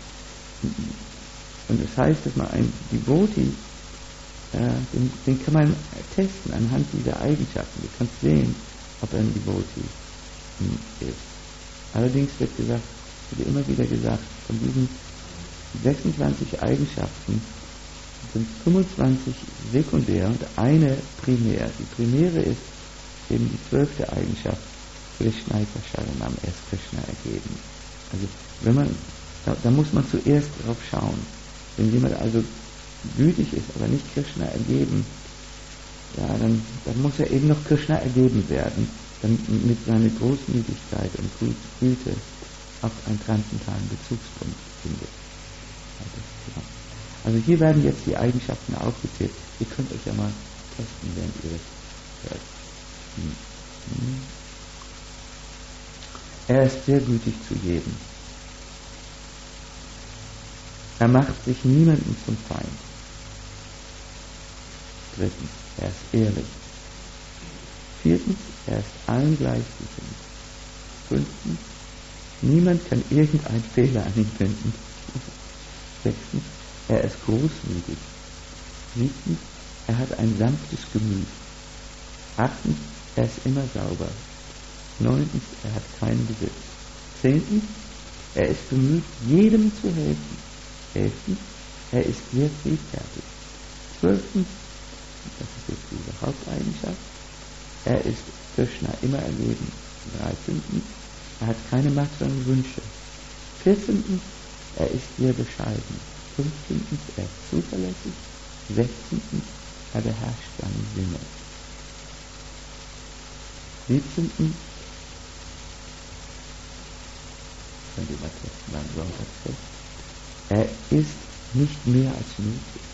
A: Und es heißt, dass man ein Devotee, den kann man testen anhand dieser Eigenschaften. Du kannst sehen, ob er ein Devotee ist. Allerdings wird immer wieder gesagt, von diesen 26 Eigenschaften sind 25 sekundär und eine primär. Die primäre ist eben die 12. Eigenschaft, Krishnaika Sharanam, erst Krishna ergeben. Also wenn man, da muss man zuerst drauf schauen. Wenn jemand also gütig ist, aber nicht Krishna ergeben, ja, dann muss er eben noch Krishna ergeben werden, dann mit seiner Großmütigkeit und Güte auch einen transzendentalen Bezugspunkt findet. Also hier werden jetzt die Eigenschaften aufgezählt. Ihr könnt euch ja mal testen, während ihr das hört. Er ist sehr gütig zu jedem. Er macht sich niemanden zum Feind. Drittens, er ist ehrlich. Viertens, er ist allen gleichgesinnt. Fünftens, niemand kann irgendeinen Fehler an ihm finden. Sechstens, er ist großmütig. Siebtens, er hat ein sanftes Gemüt. Achtens, er ist immer sauber. Neuntens, er hat keinen Besitz. Zehntens, er ist bemüht, jedem zu helfen. Elftens, er ist sehr friedfertig. Zwölftens, das ist jetzt diese Haupteigenschaft, er ist Krishna immer ergeben. 13. Er hat keine materiellen Wünsche. 14. Er ist sehr bescheiden. 15. Er ist zuverlässig. 16. Er beherrscht seine Sinne. 17. Könnt ihr mal testen, mein Sonntagstest. Er ist nicht mehr als nötig.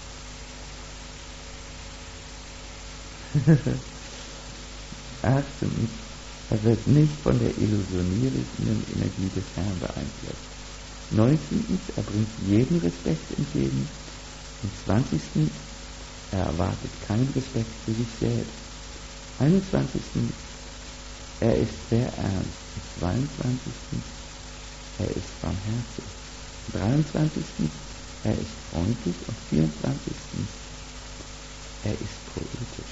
A: 18. Er wird nicht von der illusionierenden Energie des Herrn beeinflusst. 19. Er bringt jedem Respekt entgegen. Und 20. Er erwartet keinen Respekt für sich selbst. 21. er ist sehr ernst. Am 22. er ist barmherzig. Am 23. er ist freundlich. Und 24. er ist poetisch.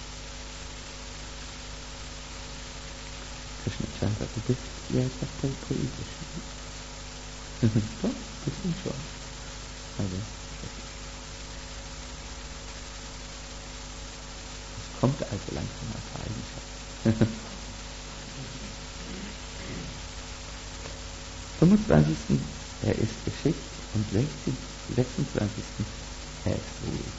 A: Krishna Chandra, du bist ja etwas poetisch. Doch, bisschen schon. Also, es kommt also langsam als Eigenschaft. 25. er ist geschickt und 26. er ist ruhig.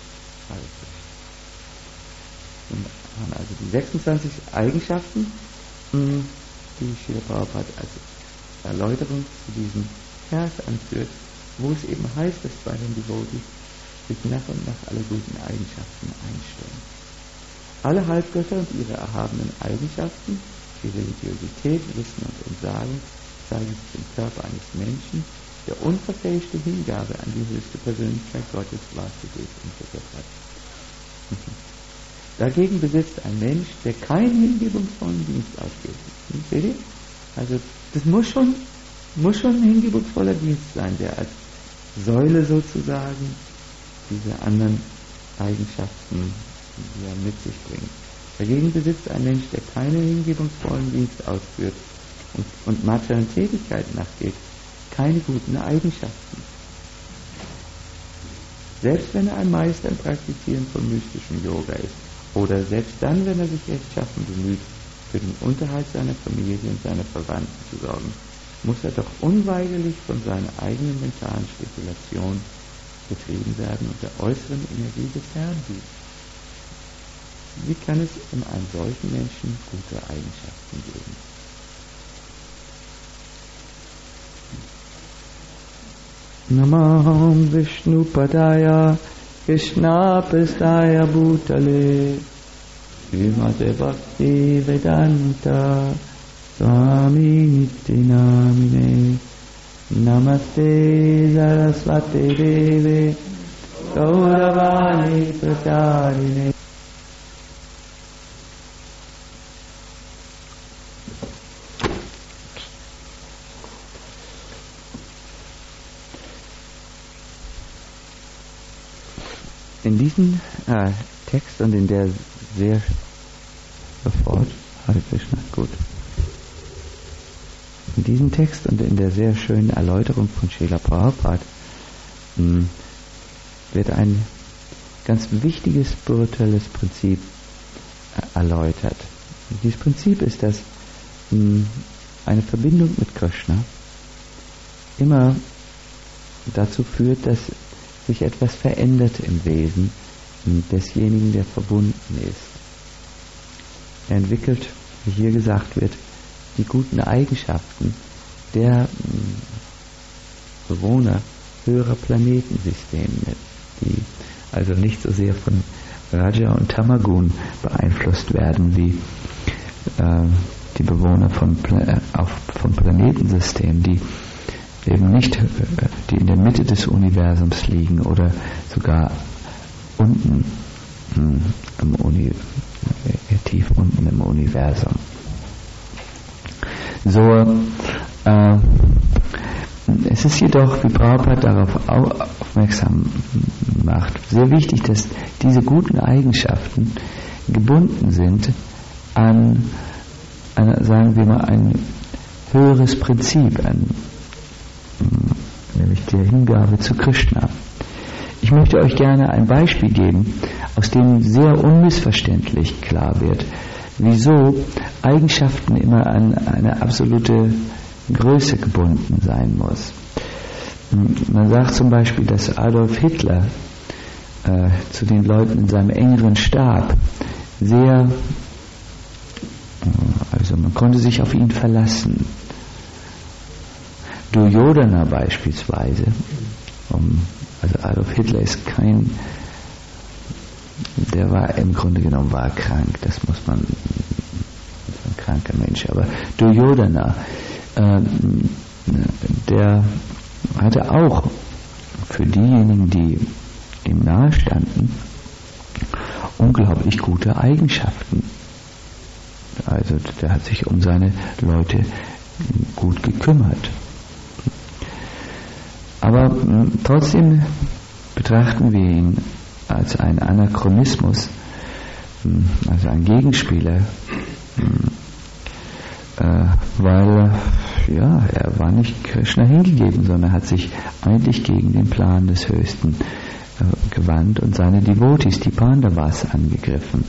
A: Wir haben also die 26 Eigenschaften, die Srila Prabhupada als Erläuterung zu diesem Vers anführt, wo es eben heißt, dass bei den Devotees sich nach und nach alle guten Eigenschaften einstellen. Alle Halbgötter und ihre erhabenen Eigenschaften, die Religiosität, Wissen und Entsagen, zeigen sich im Körper eines Menschen, der unverfälschte Hingabe an die höchste Persönlichkeit Gottes Vasudev entwickelt hat. Dagegen besitzt ein Mensch, der keinen hingebungsvollen Dienst ausführt. Seht ihr? Also das muss schon ein hingebungsvoller Dienst sein, der als Säule sozusagen diese anderen Eigenschaften, die er mit sich bringt. Dagegen besitzt ein Mensch, der keinen hingebungsvollen Dienst ausführt und materiellen Tätigkeiten nachgeht, keine guten Eigenschaften. Selbst wenn er ein Meister im Praktizieren von mystischem Yoga ist, oder selbst dann, wenn er sich rechtschaffen bemüht, für den Unterhalt seiner Familie und seiner Verwandten zu sorgen, muss er doch unweigerlich von seiner eigenen mentalen Spekulation getrieben werden und der äußeren Energie des Herrn dienen. Wie kann es in einem solchen Menschen gute Eigenschaften geben? Namaham Vishnu Padaya Krishna Prastaya Bhutale Srimate Bhakti Vedanta Swami Nityanamine Namaste Saraswati Deve Gauravani Pracharine. In diesem Text und in der sehr sofort, Hare Krishna, gut. In diesem Text und in der sehr schönen Erläuterung von Srila Prabhupada wird ein ganz wichtiges spirituelles Prinzip erläutert. Dieses Prinzip ist, dass eine Verbindung mit Krishna immer dazu führt, dass sich etwas verändert im Wesen desjenigen, der verbunden ist. Er entwickelt, wie hier gesagt wird, die guten Eigenschaften der Bewohner höherer Planetensysteme, die also nicht so sehr von Raja und Tamagun beeinflusst werden wie die Bewohner von Planetensystemen, die eben nicht, die in der Mitte des Universums liegen oder sogar unten tief unten im Universum. So, es ist jedoch, wie Prabhupada darauf aufmerksam macht, sehr wichtig, dass diese guten Eigenschaften gebunden sind an sagen wir mal, ein höheres Prinzip, nämlich der Hingabe zu Krishna. Ich möchte euch gerne ein Beispiel geben, aus dem sehr unmissverständlich klar wird, wieso Eigenschaften immer an eine absolute Größe gebunden sein muss. Man sagt zum Beispiel, dass Adolf Hitler zu den Leuten in seinem engeren Stab sehr, also man konnte sich auf ihn verlassen. Duryodhana beispielsweise, also Adolf Hitler ist der war im Grunde genommen krank, das muss man, ein kranker Mensch, aber Duryodhana, der hatte auch für diejenigen, die ihm nahe standen, unglaublich gute Eigenschaften. Also Also der hat sich um seine Leute gut gekümmert. Aber trotzdem betrachten wir ihn als einen Anachronismus, also ein Gegenspieler, weil er war nicht Krishna hingegeben, sondern hat sich eigentlich gegen den Plan des Höchsten gewandt und seine Devotis, die Pandavas, angegriffen.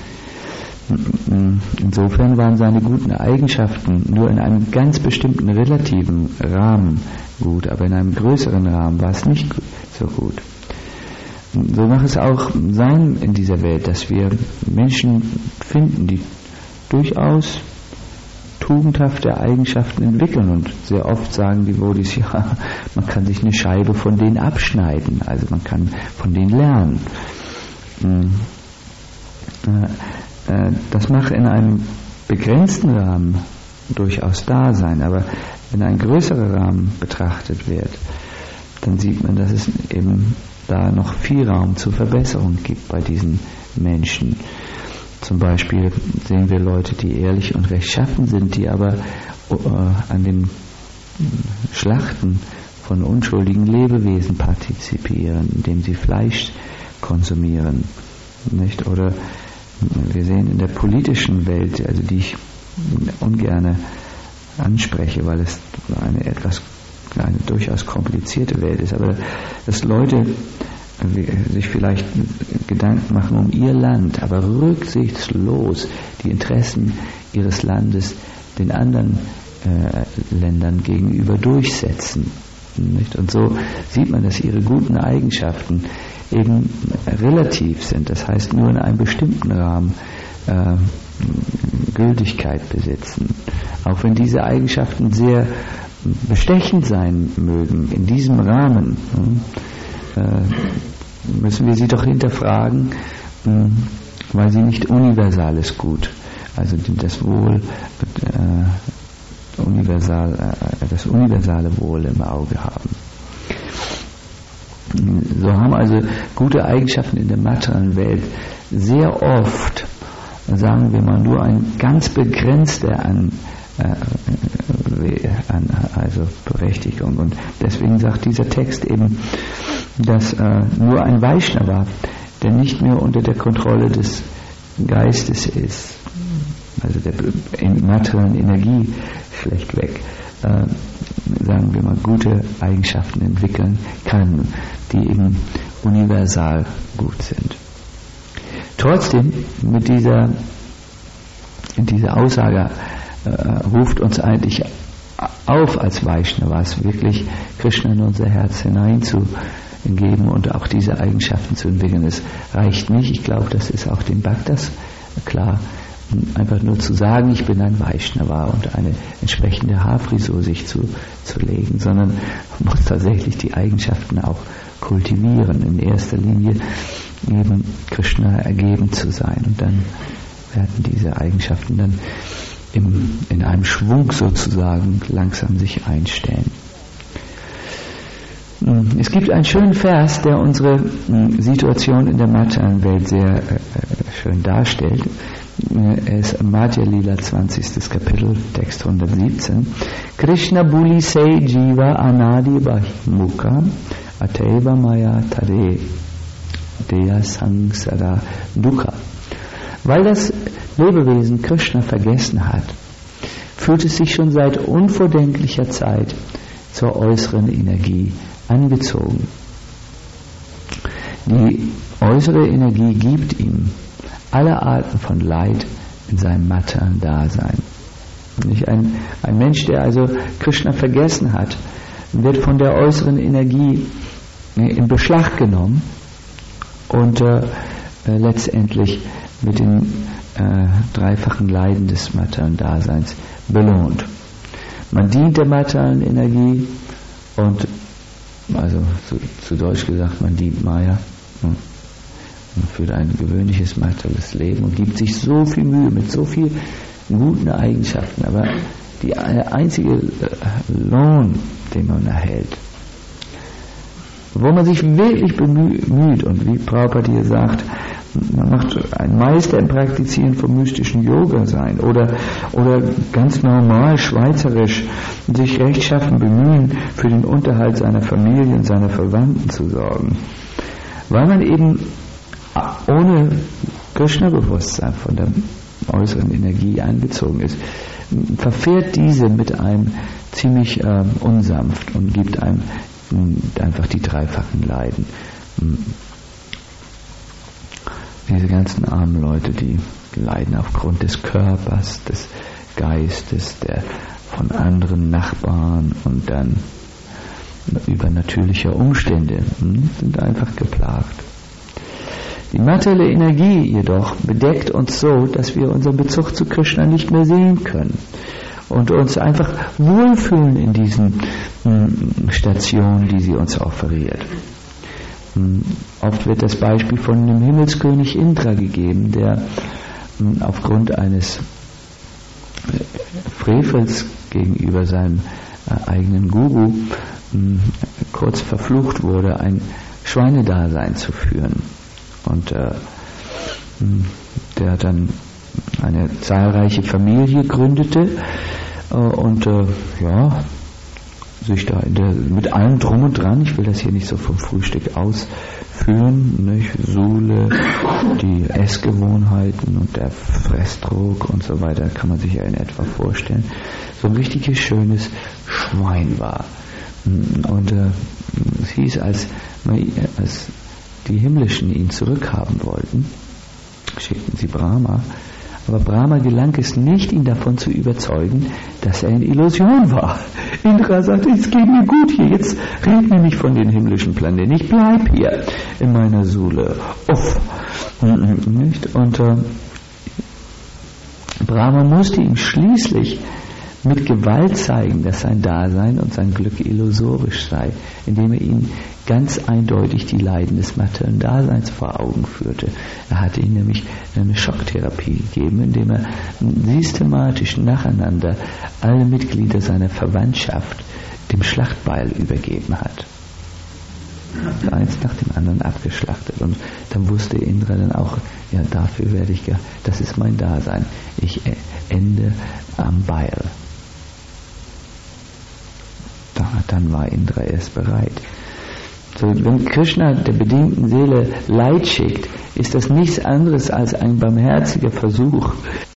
A: Insofern waren seine guten Eigenschaften nur in einem ganz bestimmten relativen Rahmen gut, aber in einem größeren Rahmen war es nicht so gut. So mag es auch sein in dieser Welt, dass wir Menschen finden, die durchaus tugendhafte Eigenschaften entwickeln, und sehr oft sagen die Bodhis, ja, man kann sich eine Scheibe von denen abschneiden, also man kann von denen lernen. Das mag in einem begrenzten Rahmen durchaus da sein, aber wenn ein größerer Rahmen betrachtet wird, dann sieht man, dass es eben da noch viel Raum zur Verbesserung gibt bei diesen Menschen. Zum Beispiel sehen wir Leute, die ehrlich und rechtschaffen sind, die aber an den Schlachten von unschuldigen Lebewesen partizipieren, indem sie Fleisch konsumieren, nicht? Oder wir sehen in der politischen Welt, also die ich ungerne anspreche, weil es eine durchaus komplizierte Welt ist, aber dass Leute sich vielleicht Gedanken machen um ihr Land, aber rücksichtslos die Interessen ihres Landes den anderen Ländern gegenüber durchsetzen. Nicht? Und so sieht man, dass ihre guten Eigenschaften eben relativ sind, das heißt nur in einem bestimmten Rahmen Gültigkeit besitzen. Auch wenn diese Eigenschaften sehr bestechend sein mögen, in diesem Rahmen müssen wir sie doch hinterfragen, weil sie nicht universales Gut, also das Wohl, das universale Wohl im Auge haben. So haben also gute Eigenschaften in der materiellen Welt sehr oft, sagen wir mal, nur ein ganz begrenzter also Berechtigung. Und deswegen sagt dieser Text eben, dass nur ein Vaishnava, der nicht mehr unter der Kontrolle des Geistes ist, also der materiellen Energie schlechtweg, sagen wir mal, gute Eigenschaften entwickeln kann, die eben universal gut sind. Trotzdem, mit dieser Aussage ruft uns eigentlich auf, als Vaishnavas wirklich Krishna in unser Herz hineinzugeben und auch diese Eigenschaften zu entwickeln. Es reicht nicht, ich glaube, das ist auch den Bhaktas klar, einfach nur zu sagen, ich bin ein Vaishnava und eine entsprechende Haarfrisur sich zu legen, sondern man muss tatsächlich die Eigenschaften auch kultivieren, in erster Linie eben Krishna ergeben zu sein, und dann werden diese Eigenschaften dann in einem Schwung sozusagen langsam sich einstellen. Es gibt einen schönen Vers, der unsere Situation in der materiellen Welt sehr schön darstellt. Er ist Madhya Lila, 20. Kapitel, Text 117. Krishna Buli Se Jiva Anadi Bahimukha Ateva Maya Tare Deya Sangsara Dukha. Weil das Lebewesen Krishna vergessen hat, fühlt es sich schon seit unvordenklicher Zeit zur äußeren Energie angezogen. Die äußere Energie gibt ihm alle Arten von Leid in seinem materiellen Dasein. Ein Mensch, der also Krishna vergessen hat, wird von der äußeren Energie in Beschlag genommen und letztendlich mit den dreifachen Leiden des materiellen Daseins belohnt. Man dient der materiellen Energie und, also zu Deutsch gesagt, man dient Maya. Man führt ein gewöhnliches materielles Leben und gibt sich so viel Mühe mit so vielen guten Eigenschaften, aber der einzige Lohn, den man erhält, wo man sich wirklich bemüht, und wie Prabhupada hier sagt, Man macht ein Meister im Praktizieren von mystischen Yoga sein oder ganz normal schweizerisch sich rechtschaffen bemühen, für den Unterhalt seiner Familie und seiner Verwandten zu sorgen. Weil man eben ohne Krishna-Bewusstsein von der äußeren Energie angezogen ist, verfährt diese mit einem ziemlich unsanft und gibt einem einfach die dreifachen Leiden. Diese ganzen armen Leute, die leiden aufgrund des Körpers, des Geistes, von anderen Nachbarn und dann übernatürlicher Umstände, sind einfach geplagt. Die materielle Energie jedoch bedeckt uns so, dass wir unseren Bezug zu Krishna nicht mehr sehen können und uns einfach wohlfühlen in diesen Stationen, die sie uns offeriert. Oft wird das Beispiel von dem Himmelskönig Indra gegeben, der aufgrund eines Frevels gegenüber seinem eigenen Guru kurz verflucht wurde, ein Schweinedasein zu führen. Und der dann eine zahlreiche Familie gründete und sich da mit allem drum und dran, ich will das hier nicht so vom Frühstück ausführen, nicht? Sule, die Essgewohnheiten und der Fressdruck und so weiter, kann man sich ja in etwa vorstellen, so ein richtiges schönes Schwein war. Und es hieß, als die Himmlischen ihn zurückhaben wollten, schickten sie Brahma, aber Brahma gelang es nicht, ihn davon zu überzeugen, dass er in Illusion war. Indra sagte, es geht mir gut hier, jetzt red mir nicht von den himmlischen Planeten, ich bleib hier in meiner Sule. Uff. Nicht? Und Brahma musste ihm schließlich mit Gewalt zeigen, dass sein Dasein und sein Glück illusorisch sei, indem er ihm ganz eindeutig die Leiden des materiellen Daseins vor Augen führte. Er hatte ihm nämlich eine Schocktherapie gegeben, indem er systematisch nacheinander alle Mitglieder seiner Verwandtschaft dem Schlachtbeil übergeben hat. Eins nach dem anderen abgeschlachtet. Und dann wusste Indra dann auch, ja, dafür werde ich, das ist mein Dasein. Ich ende am Beil. Dann war Indra erst bereit. So, wenn Krishna der bedingten Seele Leid schickt, ist das nichts anderes als ein barmherziger Versuch,